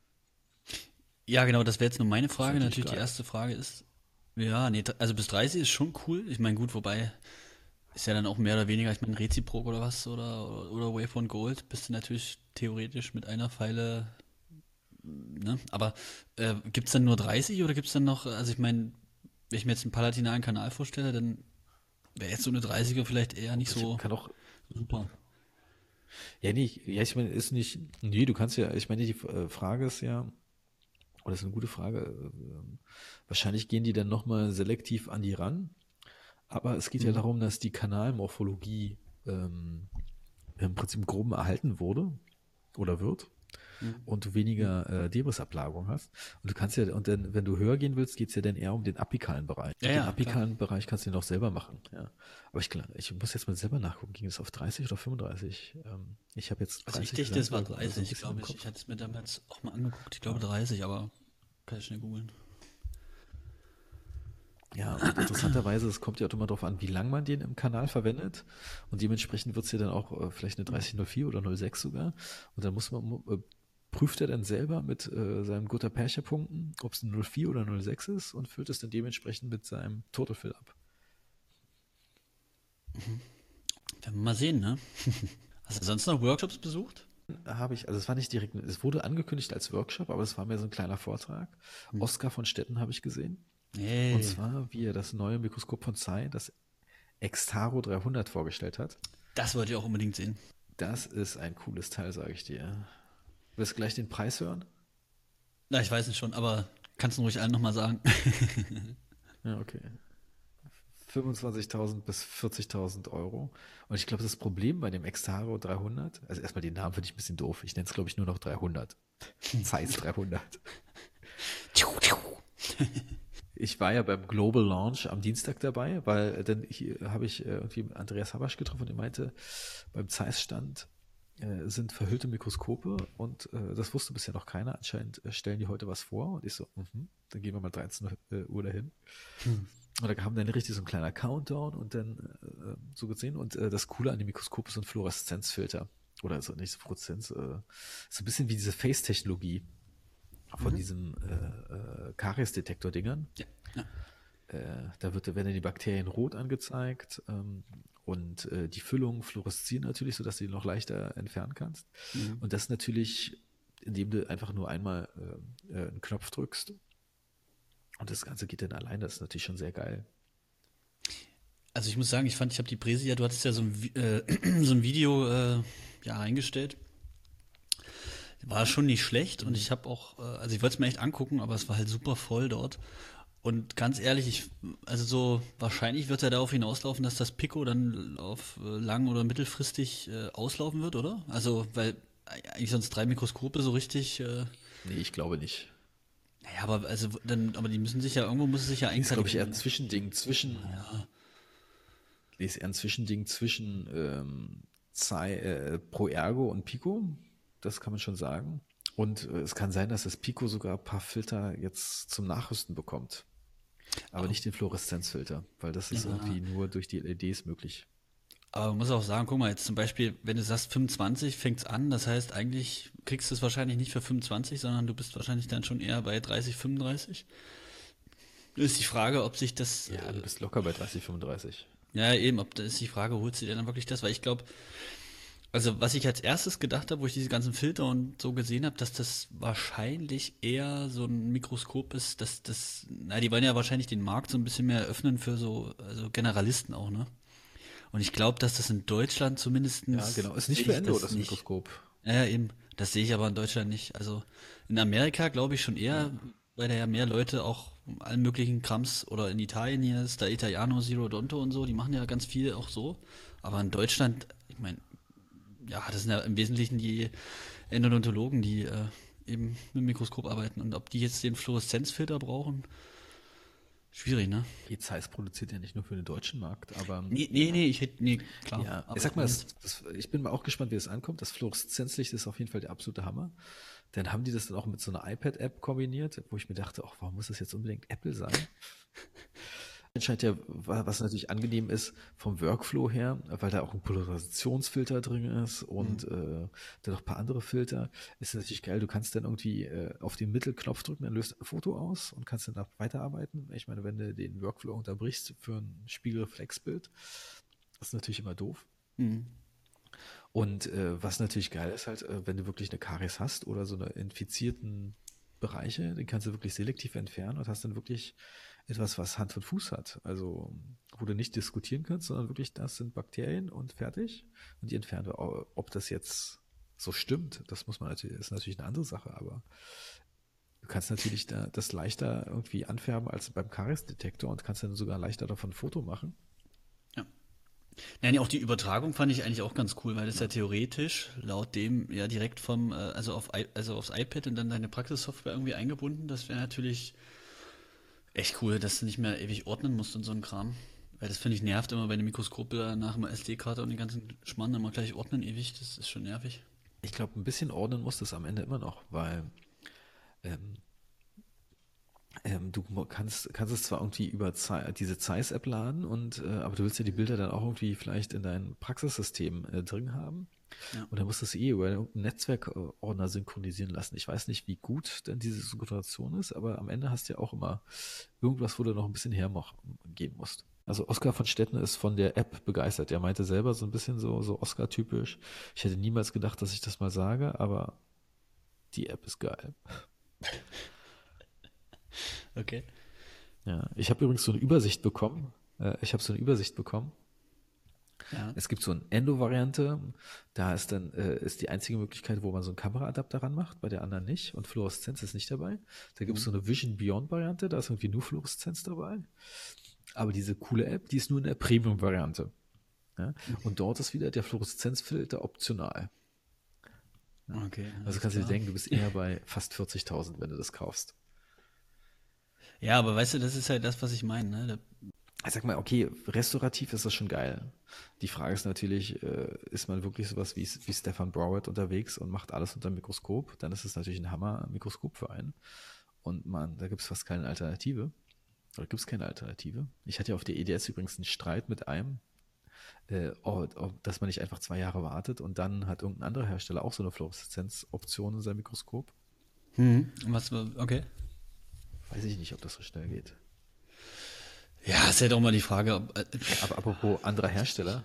Ja, genau, das wäre jetzt nur meine Das ist Frage. natürlich Natürlich die geil. erste Frage ist, ja, nee, also bis dreißig ist schon cool. Ich meine, gut, wobei ist ja dann auch mehr oder weniger, ich meine, Reziprok oder was oder, oder Wave One Gold bist du natürlich theoretisch mit einer Pfeile ne? Aber äh, gibt es dann nur dreißig oder gibt es dann noch, also ich meine, wenn ich mir jetzt einen palatinalen Kanal vorstelle, dann wäre jetzt so eine dreißiger vielleicht eher nicht Ich so kann auch, super. ja, nee, ich- ja, ich meine, ist nicht, nee, du kannst ja, ich meine, die äh, Frage ist ja, oder das ist eine gute Frage, ähm, wahrscheinlich gehen die dann nochmal selektiv an die ran, aber es geht ja Mhm. darum, dass die Kanalmorphologie ähm, im Prinzip im Groben erhalten wurde oder wird Mhm. und du weniger äh, Debrisablagerung hast. Und du kannst ja, und dann, wenn du höher gehen willst, geht es ja dann eher um den apikalen Bereich. Ja, Und den ja, klar. apikalen Bereich kannst du ja noch selber machen. Ja. Aber ich, klar, ich muss jetzt mal selber nachgucken, ging es auf dreißig oder fünfunddreißig? Ähm, ich habe jetzt Also ich dreißig dachte, gesagt, es war weil gerade so ein dreißig, bisschen im glaube ich. Ich Kopf. hatte es mir damals auch mal angeguckt. Ich glaube Ja. dreißig, aber kann ich schnell googeln. Ja, und interessanterweise, es kommt ja auch immer darauf an, wie lang man den im Kanal verwendet. Und dementsprechend wird es ja dann auch äh, vielleicht eine dreißig null vier oder null sechs sogar. Und dann muss man, mu- äh, prüft er dann selber mit äh, seinen Gutta-Percha-Punkten, ob es ein null vier oder null sechs ist und füllt es dann dementsprechend mit seinem Total Fill ab. Werden wir mal sehen, ne? Hast du sonst noch Workshops besucht? Habe ich, also es war nicht direkt, es wurde angekündigt als Workshop, aber es war mehr so ein kleiner Vortrag. Hm. Oskar von Stetten habe ich gesehen. Und Hey, zwar, wie er das neue Mikroskop von Zeiss, das Extaro dreihundert vorgestellt hat. das wollte ich auch unbedingt sehen. Das ist ein cooles Teil, sage ich dir. Willst du gleich den Preis hören? Na, ich weiß es schon, aber kannst du ruhig allen nochmal sagen. Ja, okay. fünfundzwanzigtausend bis vierzigtausend Euro. Und ich glaube, das Problem bei dem Extaro dreihundert, also erstmal den Namen finde ich ein bisschen doof. Ich nenne es, glaube ich, nur noch dreihundert. Zeiss dreihundert. Ich war ja beim Global Launch am Dienstag dabei, weil dann hier habe ich äh, irgendwie Andreas Habasch getroffen und er meinte, beim Zeiss-Stand äh, sind verhüllte Mikroskope und äh, das wusste bisher noch keiner. Anscheinend äh, stellen die heute was vor und ich so, mhm, dann gehen wir mal dreizehn Uhr dahin. Und da kam dann richtig so ein kleiner Countdown und dann äh, so gesehen. Und äh, das Coole an dem Mikroskop ist so ein Fluoreszenzfilter. Oder so nicht so Fluoreszenz, äh, so ein bisschen wie diese Face-Technologie von Mhm. diesen äh, äh, Karies-Detektor-Dingern. Ja, ja. Äh, da wird, werden die Bakterien rot angezeigt ähm, und äh, die Füllungen fluoreszieren natürlich, sodass du die noch leichter entfernen kannst. Mhm. Und das natürlich, indem du einfach nur einmal äh, äh, einen Knopf drückst und das Ganze geht dann allein. Das ist natürlich schon sehr geil. Also ich muss sagen, ich fand, ich habe die Präsi, ja, du hattest ja so ein, Vi- äh, so ein Video äh, ja, eingestellt. War schon nicht schlecht und Mhm. ich habe auch, äh, also ich wollte es mir echt angucken, aber es war halt super voll dort. Und ganz ehrlich, ich, also so wahrscheinlich wird er darauf hinauslaufen, dass das Pico dann auf äh, lang oder mittelfristig äh, auslaufen wird, oder? Also, weil eigentlich sonst drei Mikroskope so richtig, äh, Nee, ich glaube nicht. naja, aber also dann, aber die müssen sich ja, irgendwo muss es sich ja Nee, ist, glaube ich, eher ein einkategorisieren. Zwischending zwischen, Naja. nee, ist eher ein Zwischending zwischen ähm, Zei- äh, Pro Ergo und Pico. Das kann man schon sagen. Und äh, es kann sein, dass das Pico sogar ein paar Filter jetzt zum Nachrüsten bekommt. Aber Aber, nicht den Fluoreszenzfilter, weil das ist ja, irgendwie nur durch die L E Ds möglich. aber man muss auch sagen, guck mal, jetzt zum Beispiel, wenn du sagst fünfundzwanzig, fängt's an, das heißt eigentlich kriegst du es wahrscheinlich nicht für fünfundzwanzig, sondern du bist wahrscheinlich dann schon eher bei dreißig, fünfunddreißig. Ist die Frage, ob sich das, Ja, äh, du bist locker bei dreißig, fünfunddreißig. ja eben, ob da ist die Frage, holst du dir dann wirklich das? Weil ich glaube, also was ich als erstes gedacht habe, wo ich diese ganzen Filter und so gesehen habe, dass das wahrscheinlich eher so ein Mikroskop ist, dass das, na, die wollen ja wahrscheinlich den Markt so ein bisschen mehr öffnen für so, also Generalisten auch, ne? Und ich glaube, dass das in Deutschland Ja, zumindestens genau. Ist nicht sehe für ich Endo, das das nicht. Mikroskop. Ja, ja, eben. Das sehe ich aber in Deutschland nicht. Also in Amerika glaube ich schon Ja. eher, weil da ja mehr Leute auch allen möglichen Krams oder in Italien hier ist, da Italiano, Zero Donto und so, die machen ja ganz viel auch so. Aber in Deutschland, ich meine, ja, das sind ja im Wesentlichen die Endodontologen, die äh, eben mit dem Mikroskop arbeiten. Und ob die jetzt den Fluoreszenzfilter brauchen, schwierig, ne? Die Zeiss produziert ja nicht nur für den deutschen Markt, aber Nee, nee, nee, ich hätte, nee, klar. ja, ich Aber sag ich mal, meine, das, das, ich bin mal auch gespannt, wie es ankommt. Das Fluoreszenzlicht ist auf jeden Fall der absolute Hammer. Dann haben die das dann auch mit so einer iPad-App kombiniert, wo ich mir dachte, ach, warum muss das jetzt unbedingt Apple sein? Scheint ja, wa- was natürlich angenehm ist vom Workflow her, weil da auch ein Polarisationsfilter drin ist und äh, dann noch ein paar andere Filter, ist natürlich geil. Du kannst dann irgendwie äh, auf den Mittelknopf drücken, dann löst ein Foto aus und kannst dann da weiterarbeiten. Ich meine, wenn du den Workflow unterbrichst für ein Spiegelreflexbild, das ist natürlich immer doof. mhm. Und äh, was natürlich geil ist halt, äh, wenn du wirklich eine Karies hast oder so eine infizierten Bereiche, den kannst du wirklich selektiv entfernen und hast dann wirklich etwas, was Hand und Fuß hat. Also, wo du nicht diskutieren kannst, sondern wirklich, das sind Bakterien und fertig. Und die entfernen du. Ob das jetzt so stimmt, das muss man natürlich, ist natürlich eine andere Sache, aber du kannst natürlich da, das leichter irgendwie anfärben als beim Karies-Detektor und kannst dann sogar leichter davon ein Foto machen. Ja. Nein, auch die Übertragung fand ich eigentlich auch ganz cool, weil das ja theoretisch laut dem ja direkt vom, äh, also auf I, also aufs iPad und dann deine Praxissoftware irgendwie eingebunden. Das wäre natürlich echt cool, dass du nicht mehr ewig ordnen musst und so ein Kram. Weil das finde ich nervt immer bei den Mikroskopen nach einer S D-Karte und den ganzen Schmarrn immer gleich ordnen ewig. Das ist schon nervig. Ich glaube, ein bisschen ordnen musst du es am Ende immer noch, weil ähm, ähm, du mo- kannst, kannst es zwar irgendwie über Zei- diese Zeiss-App laden, und, äh, aber du willst ja die Bilder dann auch irgendwie vielleicht in dein Praxissystem äh, drin haben. Ja. Und dann musst du es eh über einen Netzwerkordner synchronisieren lassen. Ich weiß nicht, wie gut denn diese Synchronisation ist, aber am Ende hast du ja auch immer irgendwas, wo du noch ein bisschen hergeben musst. Also Oskar von Stettner ist von der App begeistert. Er meinte selber so ein bisschen so, so Oskar-typisch. Ich hätte niemals gedacht, dass ich das mal sage, aber die App ist geil. Okay. Ja, ich habe übrigens so eine Übersicht bekommen. Äh, ich habe so eine Übersicht bekommen. Ja. Es gibt so eine Endo-Variante, da ist dann äh, ist die einzige Möglichkeit, wo man so einen Kameraadapter ranmacht, bei der anderen nicht, und Fluoreszenz ist nicht dabei. Da gibt es Mhm. so eine Vision Beyond-Variante, da ist irgendwie nur Fluoreszenz dabei. Aber diese coole App, die ist nur in der Premium-Variante. Ja? Und dort ist wieder der Fluoreszenzfilter optional. Okay, Also alles kannst du dir klar. denken, du bist eher bei fast vierzigtausend, wenn du das kaufst. Ja, aber weißt du, das ist halt das, was ich meine, ne? Da, Ich sag mal, okay, restaurativ ist das schon geil. Die Frage ist natürlich, äh, ist man wirklich sowas wie, wie Stefan Browett unterwegs und macht alles unter dem Mikroskop? Dann ist es natürlich ein Hammer-Mikroskop für einen. Und man, da gibt es fast keine Alternative. Oder gibt es keine Alternative? Ich hatte ja auf der E D S übrigens einen Streit mit einem, äh, ob, ob, dass man nicht einfach zwei Jahre wartet, und dann hat irgendein anderer Hersteller auch so eine Fluoreszenzoption in seinem Mikroskop. mhm. Was, okay. Weiß ich nicht, ob das so schnell geht. Ja, ist ja doch mal die Frage, ob, äh, Aber apropos anderer Hersteller,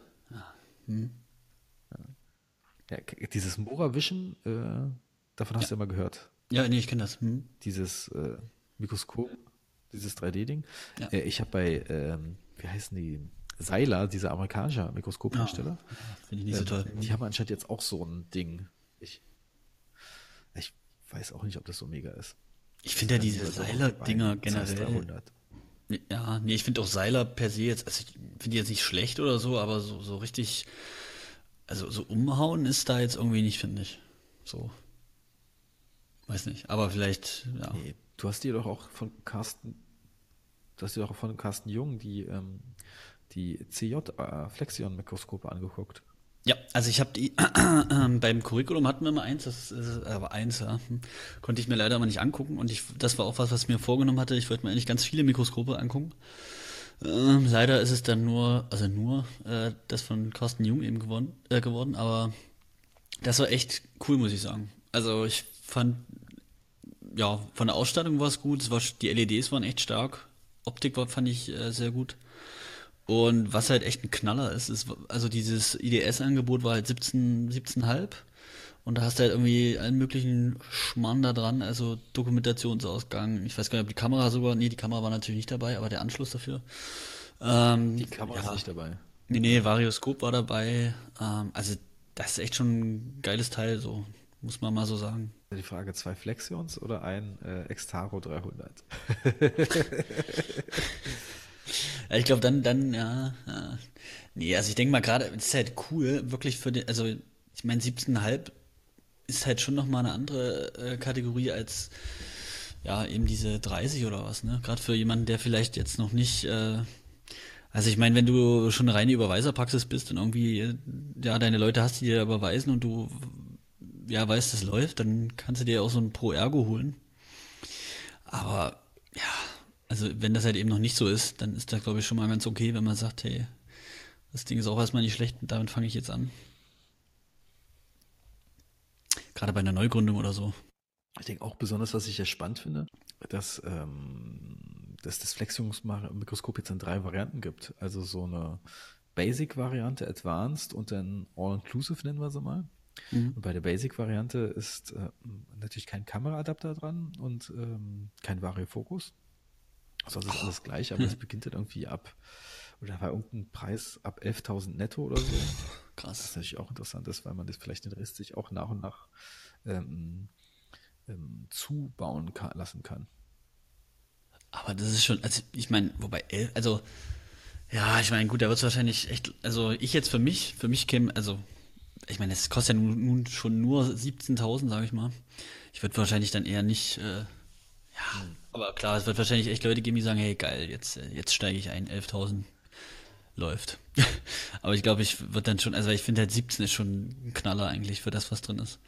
ja, k- dieses Mora Vision, äh, davon ja, hast du ja mal gehört. ja, nee, ich kenne das. Hm. Dieses äh, Mikroskop, dieses drei D-Ding. Ja. Äh, ich habe bei, ähm, wie heißen die, Seiler, dieser amerikanische Ja, Mikroskophersteller, finde ich nicht so ähm, toll. die haben anscheinend jetzt auch so ein Ding. Ich, ich weiß auch nicht, ob das so mega ist. Ich Das finde ja kann diese jeweils auch Seiler-Dinger beim Zeiss generell, dreihundert. ja, nee, ich finde auch Seiler per se jetzt, also ich finde die jetzt nicht schlecht oder so, aber so, so richtig, also so umhauen ist da jetzt irgendwie nicht, finde ich. So, weiß nicht, aber vielleicht, ja. Nee, du hast dir doch auch von Carsten, du hast dir doch auch von Carsten Jung die, ähm, die C J äh, Flexion-Mikroskope angeguckt. Ja, also ich habe die, ähm, beim Curriculum hatten wir mal eins, das ist aber eins, ja, hm, konnte ich mir leider mal nicht angucken und ich, das war auch was, was ich mir vorgenommen hatte, ich wollte mir eigentlich ganz viele Mikroskope angucken. Ähm, leider ist es dann nur, also nur äh, das von Carsten Jung eben geworden, äh, geworden, aber das war echt cool, muss ich sagen. Also ich fand, ja, von der Ausstattung war es gut, es war, die L E Ds waren echt stark, Optik war, fand ich äh, sehr gut. Und was halt echt ein Knaller ist, ist, also dieses I D S-Angebot war halt siebzehn, siebzehn Komma fünf und da hast du halt irgendwie allen möglichen Schmarrn da dran, also Dokumentationsausgang, ich weiß gar nicht, ob die Kamera sogar, nee, die Kamera war natürlich nicht dabei, aber der Anschluss dafür. Ähm, Die Kamera ist ja, nicht dabei. nee, nee, Varioscope war dabei, ähm, also das ist echt schon ein geiles Teil, so, muss man mal so sagen. Die Frage, zwei Flexions oder ein äh, Extaro dreihundert? Ja, ich glaube, dann, dann, ja, ja. Nee, also ich denke mal gerade, es ist halt cool, wirklich für den, also ich meine, siebzehn Komma fünf ist halt schon nochmal eine andere äh, Kategorie als, ja, eben diese dreißig oder was, ne? Gerade für jemanden, der vielleicht jetzt noch nicht, äh, also ich meine, wenn du schon eine reine Überweiserpraxis bist und irgendwie, äh, ja, deine Leute hast, die dir überweisen und du, ja, weißt, das läuft, dann kannst du dir auch so ein Pro Ergo holen. Aber ja, also wenn das halt eben noch nicht so ist, dann ist das, glaube ich, schon mal ganz okay, wenn man sagt, hey, das Ding ist auch erstmal nicht schlecht, damit fange ich jetzt an. Gerade bei einer Neugründung oder so. Ich denke auch besonders, was ich ja spannend finde, dass, ähm, dass das Flexionsmikroskop jetzt in drei Varianten gibt. Also so eine Basic-Variante, Advanced und dann All-Inclusive nennen wir sie mal. Mhm. Und bei der Basic-Variante ist äh, natürlich kein Kameraadapter dran und ähm, kein Variofokus. Sonst ist alles gleich, aber das beginnt dann irgendwie ab, oder war irgendein Preis ab elftausend netto oder so. Was Krass. natürlich auch interessant ist, weil man das vielleicht den Rest sich auch nach und nach ähm, ähm, zubauen kann, lassen kann. Aber das ist schon, also ich meine, wobei, elf, also, ja, ich meine, gut, da wird es wahrscheinlich echt, also ich jetzt für mich, für mich käme, also, ich meine, es kostet ja nun, nun schon nur siebzehntausend, sage ich mal. Ich würde wahrscheinlich dann eher nicht, äh, ja, Hm. aber klar, es wird wahrscheinlich echt Leute geben, die sagen, hey, geil, jetzt, äh, jetzt steige ich ein, elftausend läuft. Aber ich glaube, ich würde dann schon, also ich finde halt siebzehn ist schon ein Knaller eigentlich für das, was drin ist.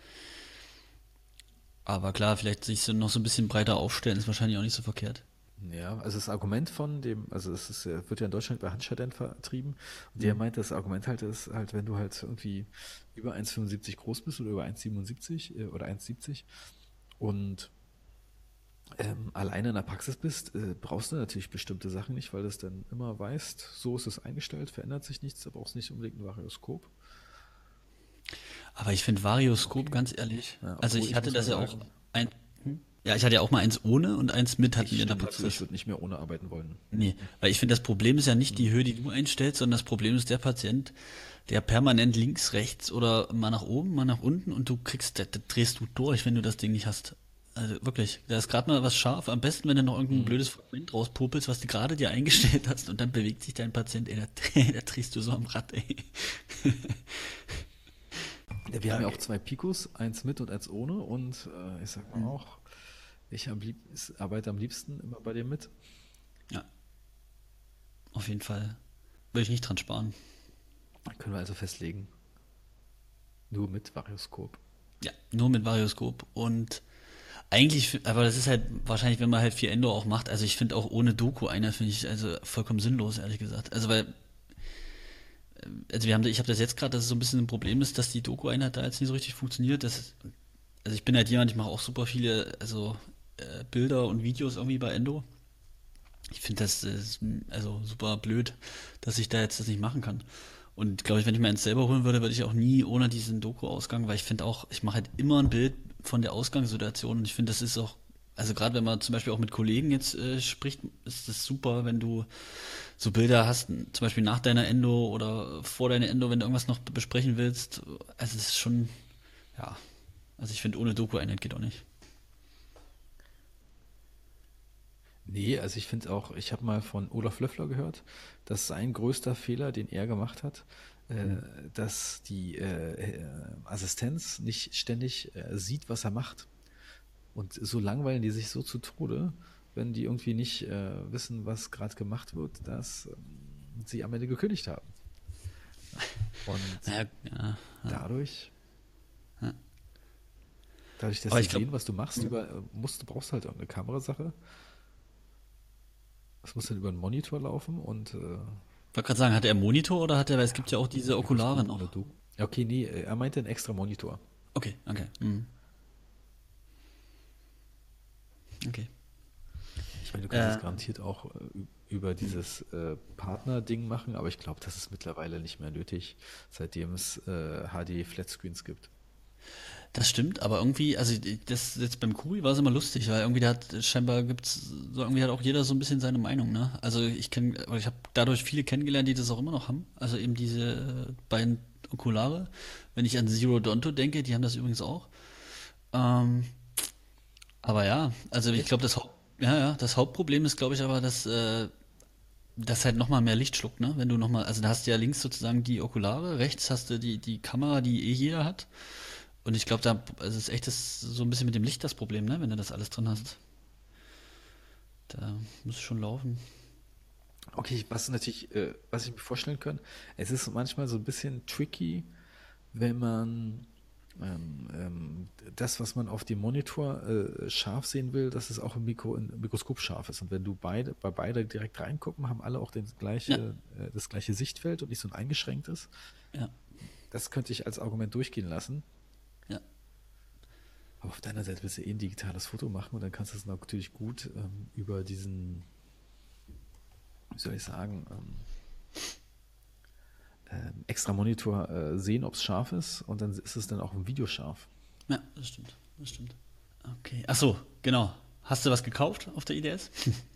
Aber klar, vielleicht sich so noch so ein bisschen breiter aufstellen, ist wahrscheinlich auch nicht so verkehrt. Ja, also das Argument von dem, also es ist, ja- wird ja in Deutschland bei Handschellen vertrieben, und der Mhm. meint, das Argument halt ist halt, wenn du halt irgendwie über eins Komma fünfundsiebzig groß bist oder über eins Komma siebenundsiebzig äh, oder eins Komma siebzig und ähm, alleine in der Praxis bist, äh, brauchst du natürlich bestimmte Sachen nicht, weil du es dann immer weißt, so ist es eingestellt, verändert sich nichts, da brauchst du nicht unbedingt ein Varioskop. Aber ich finde Varioskop, Okay. ganz ehrlich, Ja, also obwohl ich ich hatte muss mal das ja auch sagen, ein, ja, ich hatte ja auch mal eins ohne und eins mit hatten ich wir in der stimme dir zu, ich Praxis. würde nicht mehr ohne arbeiten wollen. Nee, weil ich finde, das Problem ist ja nicht Hm. die Höhe, die du einstellst, sondern das Problem ist der Patient, der permanent links, rechts oder mal nach oben, mal nach unten und du kriegst, da, da drehst du durch, wenn du das Ding nicht hast. Also wirklich, da ist gerade mal was scharf. Am besten, wenn du noch irgendein Hm. blödes Fragment rauspopelst, was du gerade dir eingestellt hast und dann bewegt sich dein Patient, ey, da, da drehst du so am Rad, ey. Ja, wir haben ja auch Okay. zwei Picos, eins mit und eins ohne, und äh, ich sag mal Hm. auch, ich am lieb, ich arbeite am liebsten immer bei dem mit. Ja, auf jeden Fall. Will ich nicht dran sparen. Können wir also festlegen, nur mit Varioskop. Ja, nur mit Varioskop und eigentlich, aber das ist halt wahrscheinlich, wenn man halt viel Endo auch macht. Also ich finde auch ohne Doku einer finde ich also vollkommen sinnlos, ehrlich gesagt. Also weil, also wir haben, ich habe das jetzt gerade, dass es so ein bisschen ein Problem ist, dass die Doku-Einheit da jetzt nicht so richtig funktioniert. Das, also ich bin halt jemand, ich mache auch super viele, also äh, Bilder und Videos irgendwie bei Endo. Ich finde das ist, also super blöd, dass ich da jetzt das nicht machen kann. Und glaube ich, wenn ich mir eins selber holen würde, würde ich auch nie ohne diesen Doku-Ausgang, weil ich finde auch, ich mache halt immer ein Bild von der Ausgangssituation und ich finde, das ist auch, also gerade wenn man zum Beispiel auch mit Kollegen jetzt äh, spricht, ist das super, wenn du so Bilder hast, zum Beispiel nach deiner Endo oder vor deiner Endo, wenn du irgendwas noch besprechen willst. Also es ist schon, ja, also ich finde, ohne Doku-Einheit geht auch nicht. Nee, also ich finde auch, ich habe mal von Olaf Löffler gehört, dass sein größter Fehler, den er gemacht hat, äh, Hm. dass die äh, äh, Assistenz nicht ständig äh, sieht, was er macht. Und so langweilen die sich so zu Tode, wenn die irgendwie nicht äh, wissen, was gerade gemacht wird, dass ähm, sie am Ende gekündigt haben. Und Naja, ja, dadurch, ja. dadurch, dass Aber sie ich glaube, sehen, was du machst, über, äh, musst, du brauchst halt irgendeine Kamerasache. Das muss dann über einen Monitor laufen und äh, wollte gerade sagen, hat er einen Monitor oder hat er, weil es gibt ja, ja auch diese Okulare Mikroskop ohne noch. Du. Ja, okay, nee, äh, er meinte einen extra Monitor. Okay, okay. Mhm. Okay. Ich meine, du kannst es Äh, garantiert auch äh, ü- über dieses äh, Partner-Ding machen, aber ich glaube, das ist mittlerweile nicht mehr nötig, seitdem es äh, H D Flatscreens gibt. Das stimmt, aber irgendwie, also das jetzt beim Kuri war es immer lustig, weil irgendwie da hat scheinbar gibt's so irgendwie hat auch jeder so ein bisschen seine Meinung, ne? Also ich kenne, ich habe dadurch viele kennengelernt, die das auch immer noch haben. Also eben diese äh, beiden Okulare. Wenn ich an Zero Donto denke, die haben das übrigens auch. Ähm, aber ja, also ich Echt? glaube, das Haupt, ja, ja, das Hauptproblem ist, glaube ich, aber, dass äh, das halt nochmal mehr Licht schluckt, ne? Wenn du nochmal, also da hast du ja links sozusagen die Okulare, rechts hast du die, die Kamera, die eh jeder hat. Und ich glaube, da also es ist echt das, so ein bisschen mit dem Licht das Problem, ne? Wenn du das alles drin hast. Da muss es schon laufen. Okay, was natürlich, äh, was ich mir vorstellen kann, es ist manchmal so ein bisschen tricky, wenn man ähm, ähm, das, was man auf dem Monitor äh, scharf sehen will, dass es auch im, Mikro, im Mikroskop scharf ist. Und wenn du beide, bei beide direkt reingucken, haben alle auch das Ja, gleiche, äh, das gleiche Sichtfeld und nicht so ein eingeschränktes. ja, Das könnte ich als Argument durchgehen lassen. ja. Aber auf deiner Seite willst du eh ein digitales Foto machen und dann kannst du es natürlich gut ähm, über diesen, wie soll ich sagen, ähm, extra Monitor äh, sehen, ob es scharf ist und dann ist es dann auch im Video scharf. Ja, das stimmt. Das stimmt. Okay. Ach so, genau. Hast du was gekauft auf der I D S?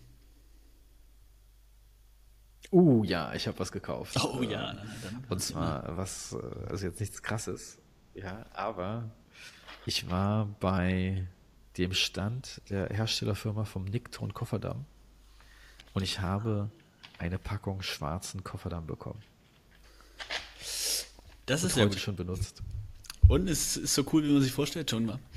Uh, ja, ich habe was gekauft. Oh ja, Ähm, na, dann und erzähl mal. zwar was, äh, also jetzt nichts Krasses, ja, aber ich war bei dem Stand der Herstellerfirma vom Nickton Kofferdamm und ich habe eine Packung schwarzen Kofferdamm bekommen Das ist und sehr heute gut. schon benutzt. Und es ist so cool, wie man sich vorstellt, schon mal.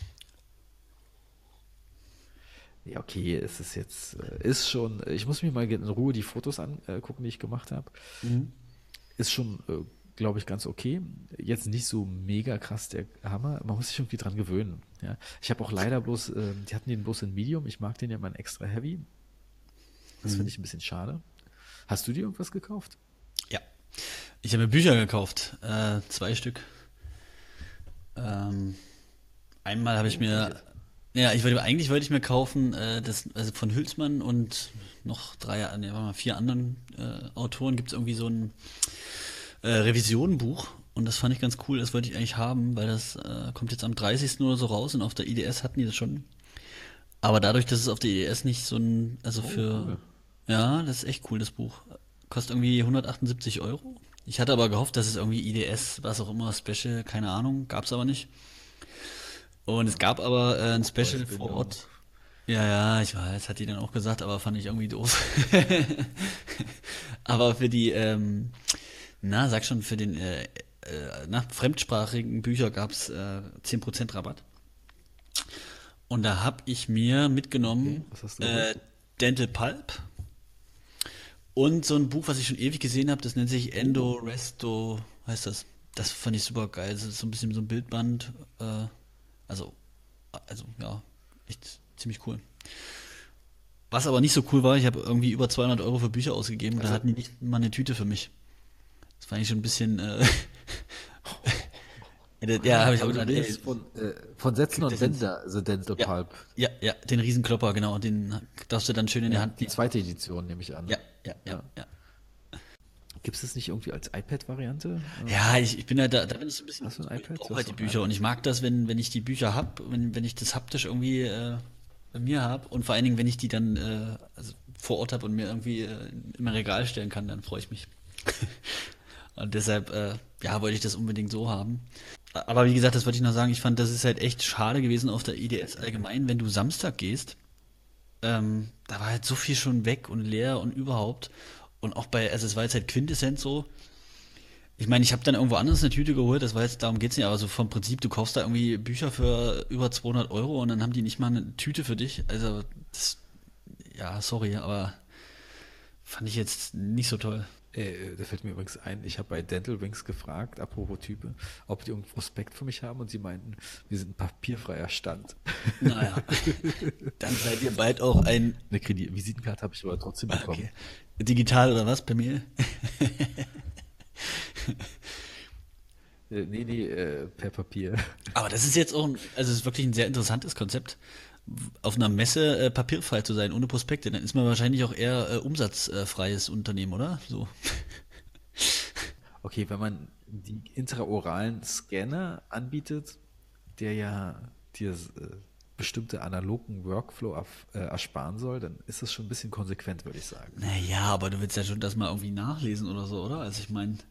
Ja, okay, es ist jetzt, äh, ist schon, ich muss mir mal in Ruhe die Fotos angucken, die ich gemacht habe. Mhm. Ist schon, äh, glaube ich, ganz okay. Jetzt nicht so mega krass der Hammer. Man muss sich irgendwie dran gewöhnen. Ja. Ich habe auch leider bloß, äh, die hatten den bloß in Medium. Ich mag den ja mal in extra Heavy. Das finde Mhm. ich ein bisschen schade. Hast du dir irgendwas gekauft? Ja. Ich habe mir Bücher gekauft. Äh, zwei Stück. Ähm, einmal habe ich Oh, mir, welches? ja, ich wollte, eigentlich wollte ich mir kaufen, äh, das, also von Hülsmann und noch drei, ne, warte mal, vier anderen äh, Autoren gibt es irgendwie so ein äh, Revisionenbuch. Und das fand ich ganz cool, das wollte ich eigentlich haben, weil das äh, kommt jetzt am dreißigsten oder so raus und auf der I D S hatten die das schon. Aber dadurch, dass es auf der I D S nicht so ein, also Oh, für, cool. ja, das ist echt cool, das Buch. Kostet irgendwie hundertachtundsiebzig Euro. Ich hatte aber gehofft, dass es irgendwie I D S, was auch immer, Special, keine Ahnung, gab es aber nicht. Und es gab aber äh, ein Special vor Buchpreisbindung. Ort. Ja, ja, ich weiß, hat die dann auch gesagt, aber fand ich irgendwie doof. Aber für die, ähm, na, sag schon, für den äh, äh, na, fremdsprachigen Bücher gab es äh, zehn Prozent Rabatt. Und da habe ich mir Okay, mitgenommen was hast du äh, gemacht? Dental Pulp und so ein Buch, was ich schon ewig gesehen habe, das nennt sich Endo Oh, Resto, heißt das. Das fand ich super geil. Das ist so ein bisschen so ein Bildband. Äh, also, also ja, echt ziemlich cool. Was aber nicht so cool war, ich habe irgendwie über zweihundert Euro für Bücher ausgegeben, da also, hatten die nicht mal eine Tüte für mich. Das fand ich schon ein bisschen, äh, ja, habe ich auch aber du gedacht, ey, redest von, äh, von Sätzen und Quintessenz. Bänder, The Dental Ja, Pulp. ja, ja, den Riesenklopper, genau, den darfst du dann schön in die Ja, Hand die nehmen. zweite Edition nehme ich an. Ja, ja, ja, Ja. ja. Gibt es das nicht irgendwie als iPad-Variante? Ja, Ähm, ich, ich bin halt da, da bin ich so ein bisschen, hast du ein ich iPad? Du brauche hast halt die doch ein Bücher und iPad. ich mag das, wenn, wenn ich die Bücher hab, wenn, wenn ich das haptisch irgendwie äh, bei mir habe und vor allen Dingen, wenn ich die dann äh, also vor Ort habe und mir irgendwie äh, in mein Regal stellen kann, dann freue ich mich. Und deshalb, äh, ja, wollte ich das unbedingt so haben. Aber wie gesagt, das wollte ich noch sagen, ich fand, das ist halt echt schade gewesen auf der I D S allgemein, wenn du Samstag gehst, ähm, da war halt so viel schon weg und leer und überhaupt. Und auch bei, also es war jetzt halt Quintessenz so, ich meine, ich habe dann irgendwo anders eine Tüte geholt, das war jetzt, darum geht's nicht, aber so vom Prinzip, du kaufst da irgendwie Bücher für über zweihundert Euro und dann haben die nicht mal eine Tüte für dich. Also, das, ja, sorry, aber fand ich jetzt nicht so toll. Äh, da fällt mir übrigens ein, ich habe bei Dental Wings gefragt, apropos Type, ob die irgendeinen Prospekt für mich haben und sie meinten, wir sind ein papierfreier Stand. Naja, dann seid ihr bald auch ein, Eine Kredit Visitenkarte habe ich aber trotzdem bekommen. okay, digital oder was, per Mail? Äh, nee, nee, äh, per Papier. Aber das ist jetzt auch, ein, also es ist wirklich ein sehr interessantes Konzept, auf einer Messe äh, papierfrei zu sein, ohne Prospekte. Dann ist man wahrscheinlich auch eher äh, umsatzfreies Unternehmen, oder? So. Okay, wenn man die intraoralen Scanner anbietet, der ja dir äh, bestimmte analogen Workflow auf, äh, ersparen soll, dann ist das schon ein bisschen konsequent, würde ich sagen. Naja, aber du willst ja schon das mal irgendwie nachlesen oder so, oder? Also ich meine,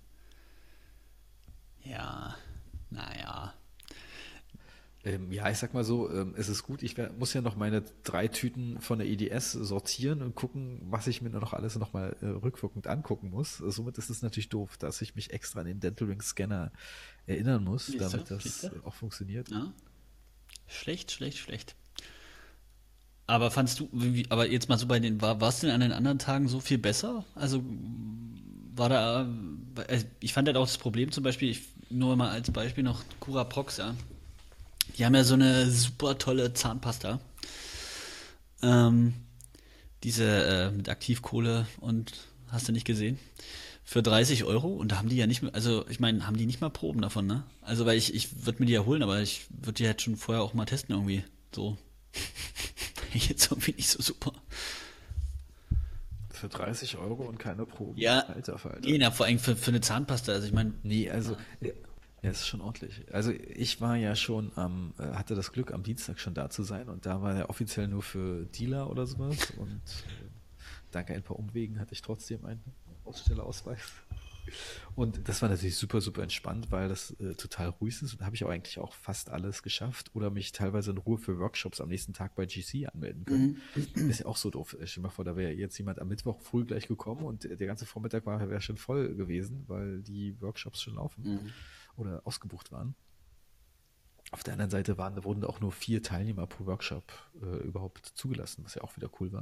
ja, naja. Ähm, ja, ich sag mal so, ähm, es ist gut, ich wer- muss ja noch meine drei Tüten von der E D S sortieren und gucken, was ich mir noch alles nochmal äh, rückwirkend angucken muss. Somit ist es natürlich doof, dass ich mich extra an den Dental Ring Scanner erinnern muss, Siehst du, damit siehst das du? äh, auch funktioniert. Ja, schlecht, schlecht, schlecht. Aber fandst du, wie, aber jetzt mal so bei den, war, war es denn an den anderen Tagen so viel besser? Also war da, äh, ich fand halt auch das Problem zum Beispiel, ich, nur mal als Beispiel noch Cura Prox, ja. Die haben ja so eine super tolle Zahnpasta. Ähm, diese äh, mit Aktivkohle und hast du nicht gesehen? Für dreißig Euro und da haben die ja nicht mehr, also ich meine, haben die nicht mal Proben davon, ne? Also weil ich, ich würde mir die ja holen, aber ich würde die halt schon vorher auch mal testen irgendwie. So. Jetzt irgendwie nicht so super. Für dreißig Euro und keine Proben. Ja, Alter Falter. nee, na, vor allem für, für eine Zahnpasta. Also ich meine, Nee, also, ja, ja, ist schon ordentlich. Also ich war ja schon am, äh, hatte das Glück, am Dienstag schon da zu sein und da war er offiziell nur für Dealer oder sowas und äh, dank ein paar Umwegen hatte ich trotzdem einen Ausstellerausweis. Und das war natürlich super, super entspannt, weil das äh, total ruhig ist und da habe ich auch eigentlich auch fast alles geschafft oder mich teilweise in Ruhe für Workshops am nächsten Tag bei G C anmelden können. Ist ja auch so doof. Stell dir mal vor, da wäre jetzt jemand am Mittwoch früh gleich gekommen und der ganze Vormittag war, wäre schon voll gewesen, weil die Workshops schon laufen mhm. oder ausgebucht waren. Auf der anderen Seite waren, wurden auch nur vier Teilnehmer pro Workshop äh, überhaupt zugelassen, was ja auch wieder cool war.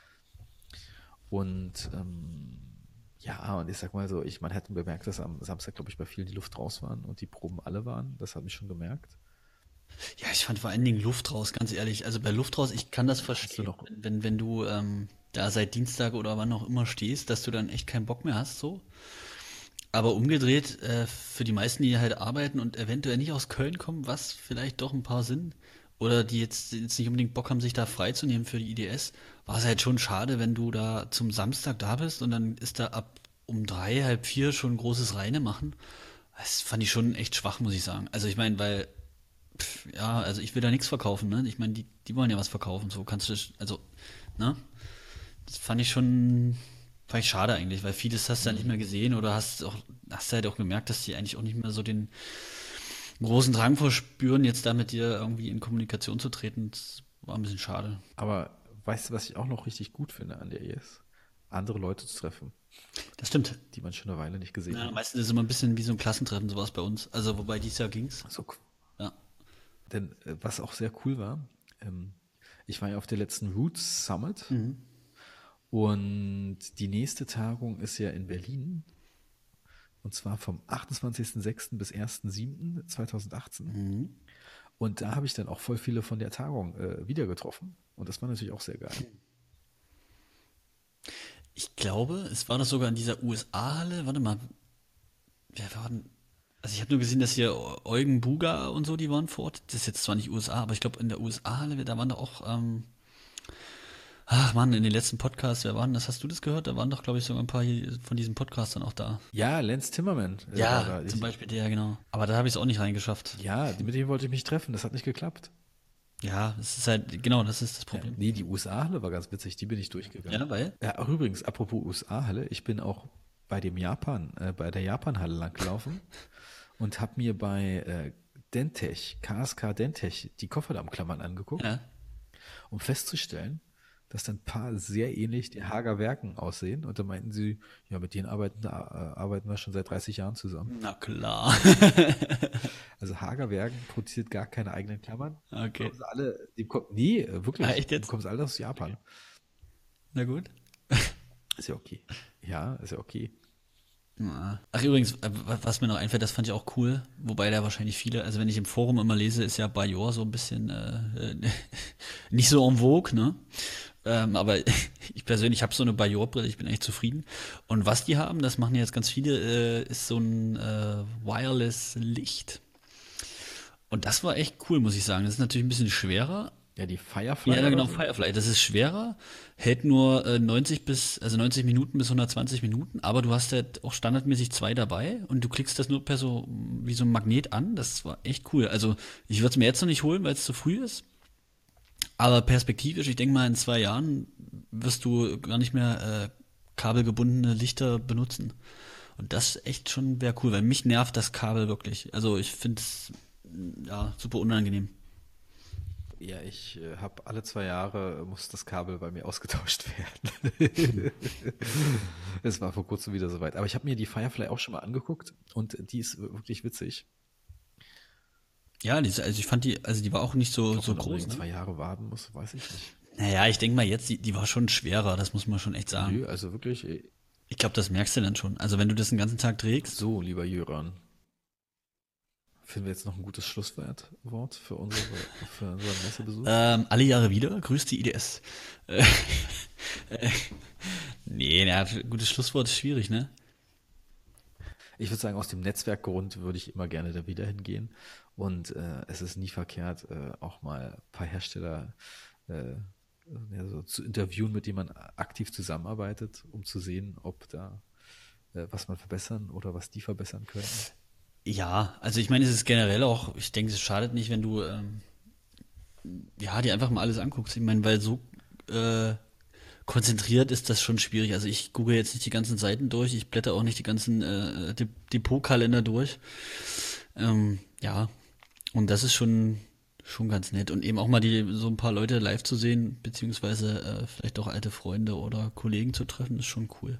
Und ähm, ja, und ich sag mal so, ich, man hat bemerkt, dass am Samstag, glaube ich, bei vielen die Luft raus waren und die Proben alle waren. Das habe ich schon gemerkt. Ja, ich fand vor allen Dingen Luft raus, ganz ehrlich. Also bei Luft raus, ich kann das Hast du verstehen, noch, wenn, wenn du ähm, da seit Dienstag oder wann auch immer stehst, dass du dann echt keinen Bock mehr hast, so. Aber umgedreht, äh, für die meisten, die halt arbeiten und eventuell nicht aus Köln kommen, was vielleicht doch ein paar sind, oder die jetzt, jetzt nicht unbedingt Bock haben, sich da freizunehmen für die I D S, war es halt schon schade, wenn du da zum Samstag da bist und dann ist da ab um drei, halb vier schon ein großes Reine machen. Das fand ich schon echt schwach, muss ich sagen. Also ich meine, weil, pff, ja, also ich will da nichts verkaufen, ne? Ich meine, die, die wollen ja was verkaufen, so kannst du, das- also, ne? Das fand ich schon, fand ich schade eigentlich, weil vieles hast du ja nicht mehr gesehen oder hast auch, hast du halt auch gemerkt, dass die eigentlich auch nicht mehr so den großen Drang verspüren, jetzt da mit dir irgendwie in Kommunikation zu treten. Das war ein bisschen schade. aber weißt du, was ich auch noch richtig gut finde an der E S? Andere Leute zu treffen, Das stimmt. die man schon eine Weile nicht gesehen Ja, hat. meistens ist es immer ein bisschen wie so ein Klassentreffen, sowas bei uns. Also, wobei dieses Jahr ging's. So, Ja. denn äh, was auch sehr cool war, ähm, ich war ja auf der letzten Roots Summit Mhm. und die nächste Tagung ist ja in Berlin. Und zwar vom achtundzwanzigsten sechsten bis ersten siebten zweitausendachtzehn. Mhm. Und da habe ich dann auch voll viele von der Tagung äh, wieder getroffen. Und das war natürlich auch sehr geil. Ich glaube, es war doch sogar in dieser U S A-Halle. Warte mal, wer war denn? Also ich habe nur gesehen, dass hier Eugen Buga und so, die waren vor Ort. Das ist jetzt zwar nicht U S A, aber ich glaube in der U S A-Halle, da waren doch auch, ähm, ach Mann, in den letzten Podcasts, wer waren das? Hast du das gehört? Da waren doch, glaube ich, sogar ein paar hier von diesen Podcastern auch da. Ja, Lance Timmerman äh, war Ja, da. zum Ich, Beispiel der, genau. Aber da habe ich es auch nicht reingeschafft. ja, mit dem wollte ich mich treffen. Das hat nicht geklappt. Ja, es ist halt, genau, das ist das Ja, Problem. nee, die U S A-Halle war ganz witzig. Die bin ich durchgegangen. Ja, weil? Ja, ach, übrigens, apropos U S A-Halle. Ich bin auch bei dem Japan, äh, bei der Japan-Halle langgelaufen und habe mir bei äh, Dentech, K S K Dentech, die Kofferdammklammern angeguckt, Ja. um festzustellen, dass dann ein paar sehr ähnlich den Hager Werken aussehen. Und da meinten sie, ja, mit denen arbeiten, da, äh, arbeiten wir schon seit dreißig Jahren zusammen. Na klar. Also Hager Werken produziert gar keine eigenen Klammern. Die Okay. bekommen sie alle, die bekommen, nee, äh, Ah, wirklich, echt die jetzt? bekommen sie alle aus Japan. Na gut. Ist ja okay. Ja, ist ja okay. Ja. Ach übrigens, äh, wa- was mir noch einfällt, das fand ich auch cool, wobei da wahrscheinlich viele, also wenn ich im Forum immer lese, ist ja Bajor so ein bisschen äh, äh, nicht so en vogue, ne? Ähm, aber ich persönlich habe so eine Bajor-Brille, ich bin echt zufrieden. Und was die haben, das machen jetzt ganz viele, äh, ist so ein äh, Wireless-Licht. Und das war echt cool, muss ich sagen. Das ist natürlich ein bisschen schwerer. Ja, die Firefly Ja, oder genau, so. Firefly. Das ist schwerer, hält nur äh, neunzig bis, also neunzig Minuten bis hundertzwanzig Minuten, aber du hast halt auch standardmäßig zwei dabei und du klickst das nur per so, wie so ein Magnet an. Das war echt cool. Also ich würde es mir jetzt noch nicht holen, weil es zu früh ist. Aber perspektivisch, ich denke mal, in zwei Jahren wirst du gar nicht mehr äh, kabelgebundene Lichter benutzen. Und das echt schon wäre cool, weil mich nervt das Kabel wirklich. Also ich finde es ja super unangenehm. Ja, ich äh, habe alle zwei Jahre äh, muss das Kabel bei mir ausgetauscht werden. Es war vor kurzem wieder soweit. Aber ich habe mir die Firefly auch schon mal angeguckt und die ist wirklich witzig. Ja, die, also ich fand die, also die war auch nicht so, Ob so man groß, unbedingt ne? zwei Jahre warten muss, weiß ich nicht. Naja, ich denke mal jetzt, die, die war schon schwerer, das muss man schon echt sagen. Nö, also wirklich, äh, Ich glaube, das merkst du dann schon. Also wenn du das den ganzen Tag trägst, so, lieber Jöran, finden wir jetzt noch ein gutes Schlusswort Wort für unsere, für unseren Messebesuch? ähm, alle Jahre wieder, grüßt die I D S. Äh, äh, nee, na, gutes Schlusswort ist schwierig, ne? Ich würde sagen, aus dem Netzwerkgrund würde ich immer gerne da wieder hingehen. Und äh, es ist nie verkehrt, äh, auch mal ein paar Hersteller äh, ja, so zu interviewen, mit dem man aktiv zusammenarbeitet, um zu sehen, ob da äh, was man verbessern oder was die verbessern können. Ja, also ich meine, es ist generell auch, ich denke, es schadet nicht, wenn du ähm, ja, dir einfach mal alles anguckst. Ich meine, weil so äh, konzentriert ist das schon schwierig. Also ich google jetzt nicht die ganzen Seiten durch, ich blätter auch nicht die ganzen äh, De Depotkalender durch. Ähm, ja, und das ist schon schon ganz nett. Und eben auch mal die so ein paar Leute live zu sehen, beziehungsweise äh, vielleicht auch alte Freunde oder Kollegen zu treffen, ist schon cool.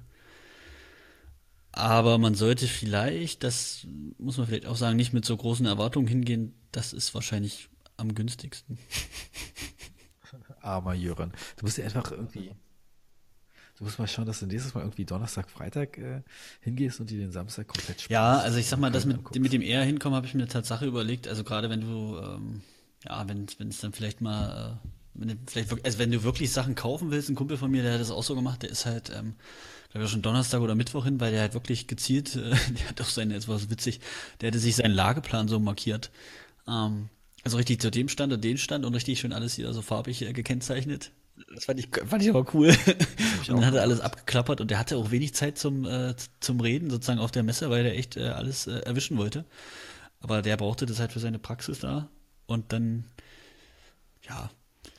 Aber man sollte vielleicht, das muss man vielleicht auch sagen, nicht mit so großen Erwartungen hingehen. Das ist wahrscheinlich am günstigsten. Armer Jöran. Du musst dir einfach irgendwie, du musst mal schauen, dass du nächstes Mal irgendwie Donnerstag, Freitag äh, hingehst und dir den Samstag komplett Ja, also sparst ich sag und mal, das Köln mit, mit anguckst. dem eher hinkommen, habe ich mir Tatsache überlegt. Also gerade wenn du, ähm, ja, wenn wenn es dann vielleicht mal, äh, wenn du vielleicht wirklich, also wenn du wirklich Sachen kaufen willst, ein Kumpel von mir, der hat das auch so gemacht, der ist halt, ähm, glaube ich, schon Donnerstag oder Mittwoch hin, weil der halt wirklich gezielt, äh, der hat auch seine, jetzt war es witzig, der hatte sich seinen Lageplan so markiert. Ähm, also richtig zu dem Stand und den Stand und richtig schön alles hier so farbig äh, gekennzeichnet. Das fand ich, fand ich aber cool. Das habe ich Und dann auch hat er alles gemacht. abgeklappert und der hatte auch wenig Zeit zum, äh, zum Reden, sozusagen auf der Messe, weil der echt äh, alles äh, erwischen wollte. Aber der brauchte das halt für seine Praxis da. Und dann, ja,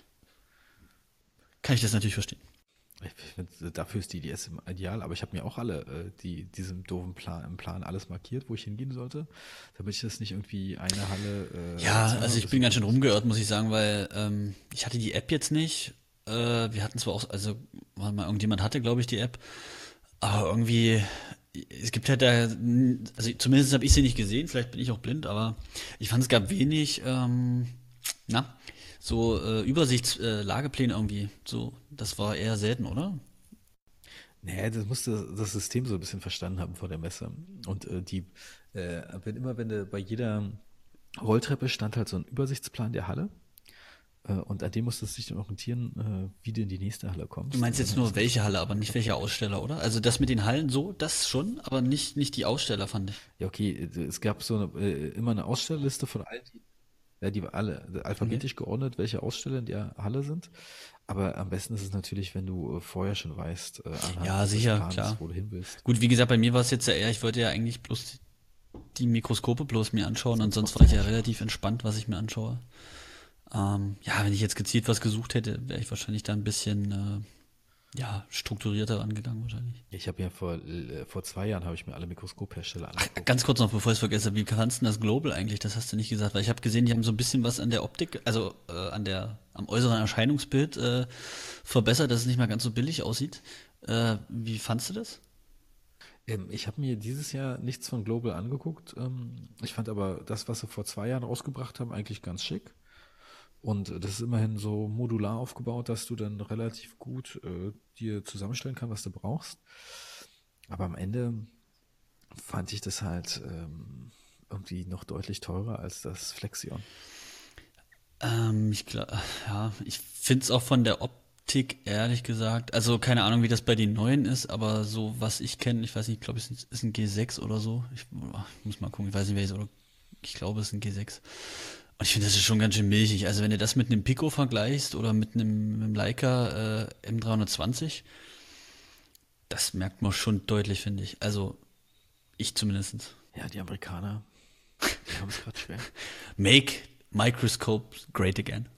kann ich das natürlich verstehen. Ich finde, dafür ist die I D S im ideal, aber ich habe mir auch alle, äh, die diesem doofen Plan, im Plan alles markiert, wo ich hingehen sollte, damit ich das nicht irgendwie eine Halle äh, Ja, zweimal also ich bin besuchen ganz schön muss. rumgeirrt, muss ich sagen, weil ähm, ich hatte die App jetzt nicht. Äh, wir hatten zwar auch, also warte mal, irgendjemand hatte, glaube ich, die App, aber irgendwie, es gibt halt da, also zumindest habe ich sie nicht gesehen, vielleicht bin ich auch blind, aber ich fand, es gab wenig, ähm, na, so äh, Übersichtslagepläne äh, Lagepläne irgendwie. So, das war eher selten, oder? Nee, das musste das System so ein bisschen verstanden haben vor der Messe. Und äh, die, äh, wenn immer, wenn du bei jeder Rolltreppe stand halt so ein Übersichtsplan der Halle. Äh, und an dem musstest du dich dann orientieren, äh, wie du in die nächste Halle Du kommst. meinst Und dann jetzt hat nur das ganz welche gut Halle, aber nicht welche geklappt. Aussteller, oder? Also das mit den Hallen so, das schon, aber nicht, nicht die Aussteller, fand ich. Ja, okay, äh, es gab so eine, äh, immer eine Ausstellerliste von allen, die, ja, die war alle äh, Okay. alphabetisch geordnet, welche Aussteller in der Halle sind. Aber am besten ist es natürlich, wenn du äh, vorher schon weißt, äh, Ja, anhand des sicher, Planes, klar. wo du hin willst. Gut, wie gesagt, bei mir war es jetzt ja eher, ich wollte ja eigentlich bloß die Mikroskope bloß mir anschauen und Sonst sonst brauchst war du ich ja nicht. relativ entspannt, was ich mir anschaue. Ähm, ja, wenn ich jetzt gezielt was gesucht hätte, wäre ich wahrscheinlich da ein bisschen äh, ja, strukturierter angegangen wahrscheinlich. Ich habe ja vor, äh, vor zwei Jahren habe ich mir alle Mikroskophersteller Ganz angeguckt. kurz noch, bevor ich es vergesse, wie fandst du das Global eigentlich? Das hast du nicht gesagt, weil ich habe gesehen, die haben so ein bisschen was an der Optik, also äh, an der, am äußeren Erscheinungsbild äh, verbessert, dass es nicht mehr ganz so billig aussieht. Äh, wie fandst du das? Ähm, ich habe mir dieses Jahr nichts von Global angeguckt. Ähm, ich fand aber das, was sie vor zwei Jahren rausgebracht haben, eigentlich ganz schick. Und äh, das ist immerhin so modular aufgebaut, dass du dann relativ gut äh, dir zusammenstellen kannst, was du brauchst. Aber am Ende fand ich das halt ähm, irgendwie noch deutlich teurer als das Flexion. Ähm, ich glaube, ja, ich finde es auch von der Optik, ehrlich gesagt, also keine Ahnung, wie das bei den neuen ist, aber so, was ich kenne, ich weiß nicht, ich glaube, es ist ist ein G sechs oder so. Ich, ich muss mal gucken, ich weiß nicht, welches, oder ich glaube, es ist ein G sechs. Und ich finde, das ist schon ganz schön milchig. Also wenn du das mit einem Pico vergleichst oder mit einem, mit einem Leica äh, M dreihundertzwanzig, das merkt man schon deutlich, finde ich. Also ich zumindest. Ja, die Amerikaner, die haben es gerade schwer. Make Microscopes great again.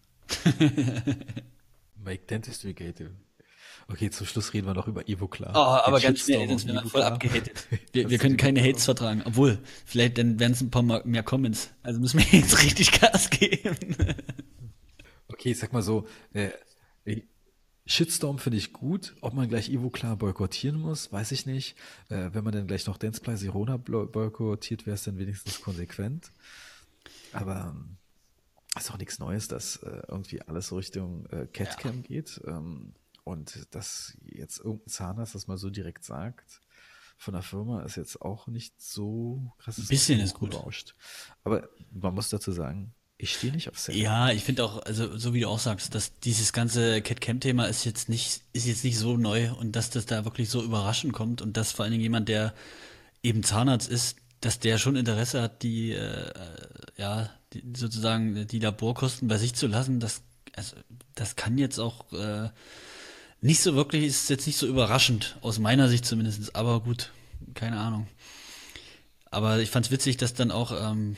Make Dentistry Gate. Okay, zum Schluss reden wir noch über Oh, Evoclar. Den aber ganz schnell, Shitstorm sonst um werden wir voll Evoclar. abgehatet. Wir, wir Hast du können den keine Hates mitbekommen? vertragen. Obwohl, vielleicht dann werden es ein paar mal mehr Comments. Also müssen wir jetzt richtig Gas geben. Okay, ich sag mal so, äh, Shitstorm finde ich gut. Ob man gleich Evoclar boykottieren muss, weiß ich nicht. Äh, wenn man dann gleich noch Dentsply Sirona blo- boykottiert, wäre es dann wenigstens konsequent. Aber ähm, ist auch nichts Neues, dass äh, irgendwie alles so Richtung äh, Ja, Catcam geht. Ähm, und dass jetzt irgendein Zahnarzt das mal so direkt sagt von der Firma, ist jetzt auch nicht so krass, ein ist ein bisschen bisschen ist gut. hochgerauscht. Aber man muss dazu sagen, ich stehe nicht auf Selling. Ja, ich finde auch, also so wie du auch sagst, dass dieses ganze Cat-Cam-Thema ist jetzt nicht, ist jetzt nicht so neu und dass das da wirklich so überraschend kommt und dass vor allen Dingen jemand, der eben Zahnarzt ist, dass der schon Interesse hat, die, äh, ja, die, sozusagen die Laborkosten bei sich zu lassen, das also das kann jetzt auch äh, nicht so wirklich, ist jetzt nicht so überraschend, aus meiner Sicht zumindest, aber gut, keine Ahnung. Aber ich fand's witzig, dass dann auch, ähm,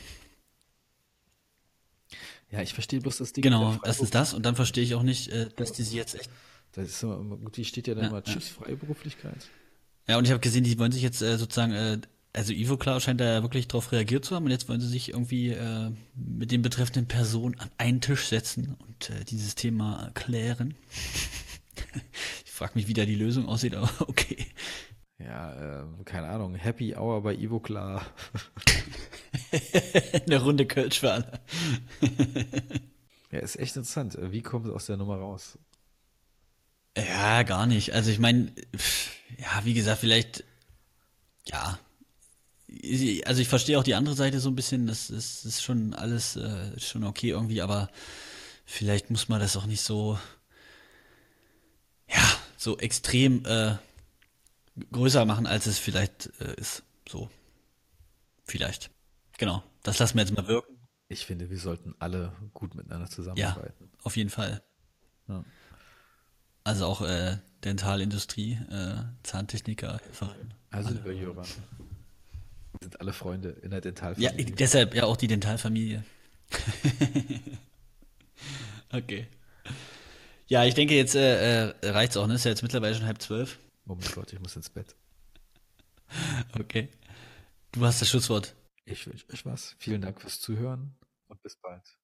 Ja, ich verstehe bloß das Ding mit der genau, erstens Freiberuflichkeit. das und dann verstehe ich auch nicht, äh, dass die sie jetzt echt, Das ist immer, immer gut, die steht ja dann ja, immer, ja. tschüss, Freiberuflichkeit. Ja, und ich habe gesehen, die wollen sich jetzt äh, sozusagen, äh, also Ivo Klar scheint da ja wirklich drauf reagiert zu haben und jetzt wollen sie sich irgendwie äh, mit den betreffenden Personen an einen Tisch setzen und äh, dieses Thema klären. Ich frage mich, wie da die Lösung aussieht, aber okay. Ja, äh, keine Ahnung, Happy Hour bei Ivo Klar. Eine Runde Kölsch für alle. Ja, ist echt interessant. Äh, Wie kommt es aus der Nummer raus? Ja, gar nicht. Also ich meine, ja, wie gesagt, vielleicht, ja, also ich verstehe auch die andere Seite so ein bisschen, das ist, ist schon alles äh, schon okay irgendwie, aber vielleicht muss man das auch nicht so, ja, so extrem äh, größer machen, als es vielleicht äh, ist. So, vielleicht. Genau. Das lassen wir jetzt mal wirken. Ich finde, wir sollten alle gut miteinander Ja, zusammenarbeiten. auf jeden Fall. Ja. Also auch äh, Dentalindustrie, äh, Zahntechniker, Helferin, Also, alle. lieber Jöran, wir sind alle Freunde in der Ja, Dentalfamilie. deshalb ja auch die Dentalfamilie. Okay. Ja, ich denke, jetzt äh, äh, reicht's auch, ne? Ist ja jetzt mittlerweile schon halb zwölf. Oh mein Gott, ich muss ins Bett. Okay. Du hast das Schlusswort. Ich wünsche euch was. Vielen Dank fürs Zuhören und bis bald.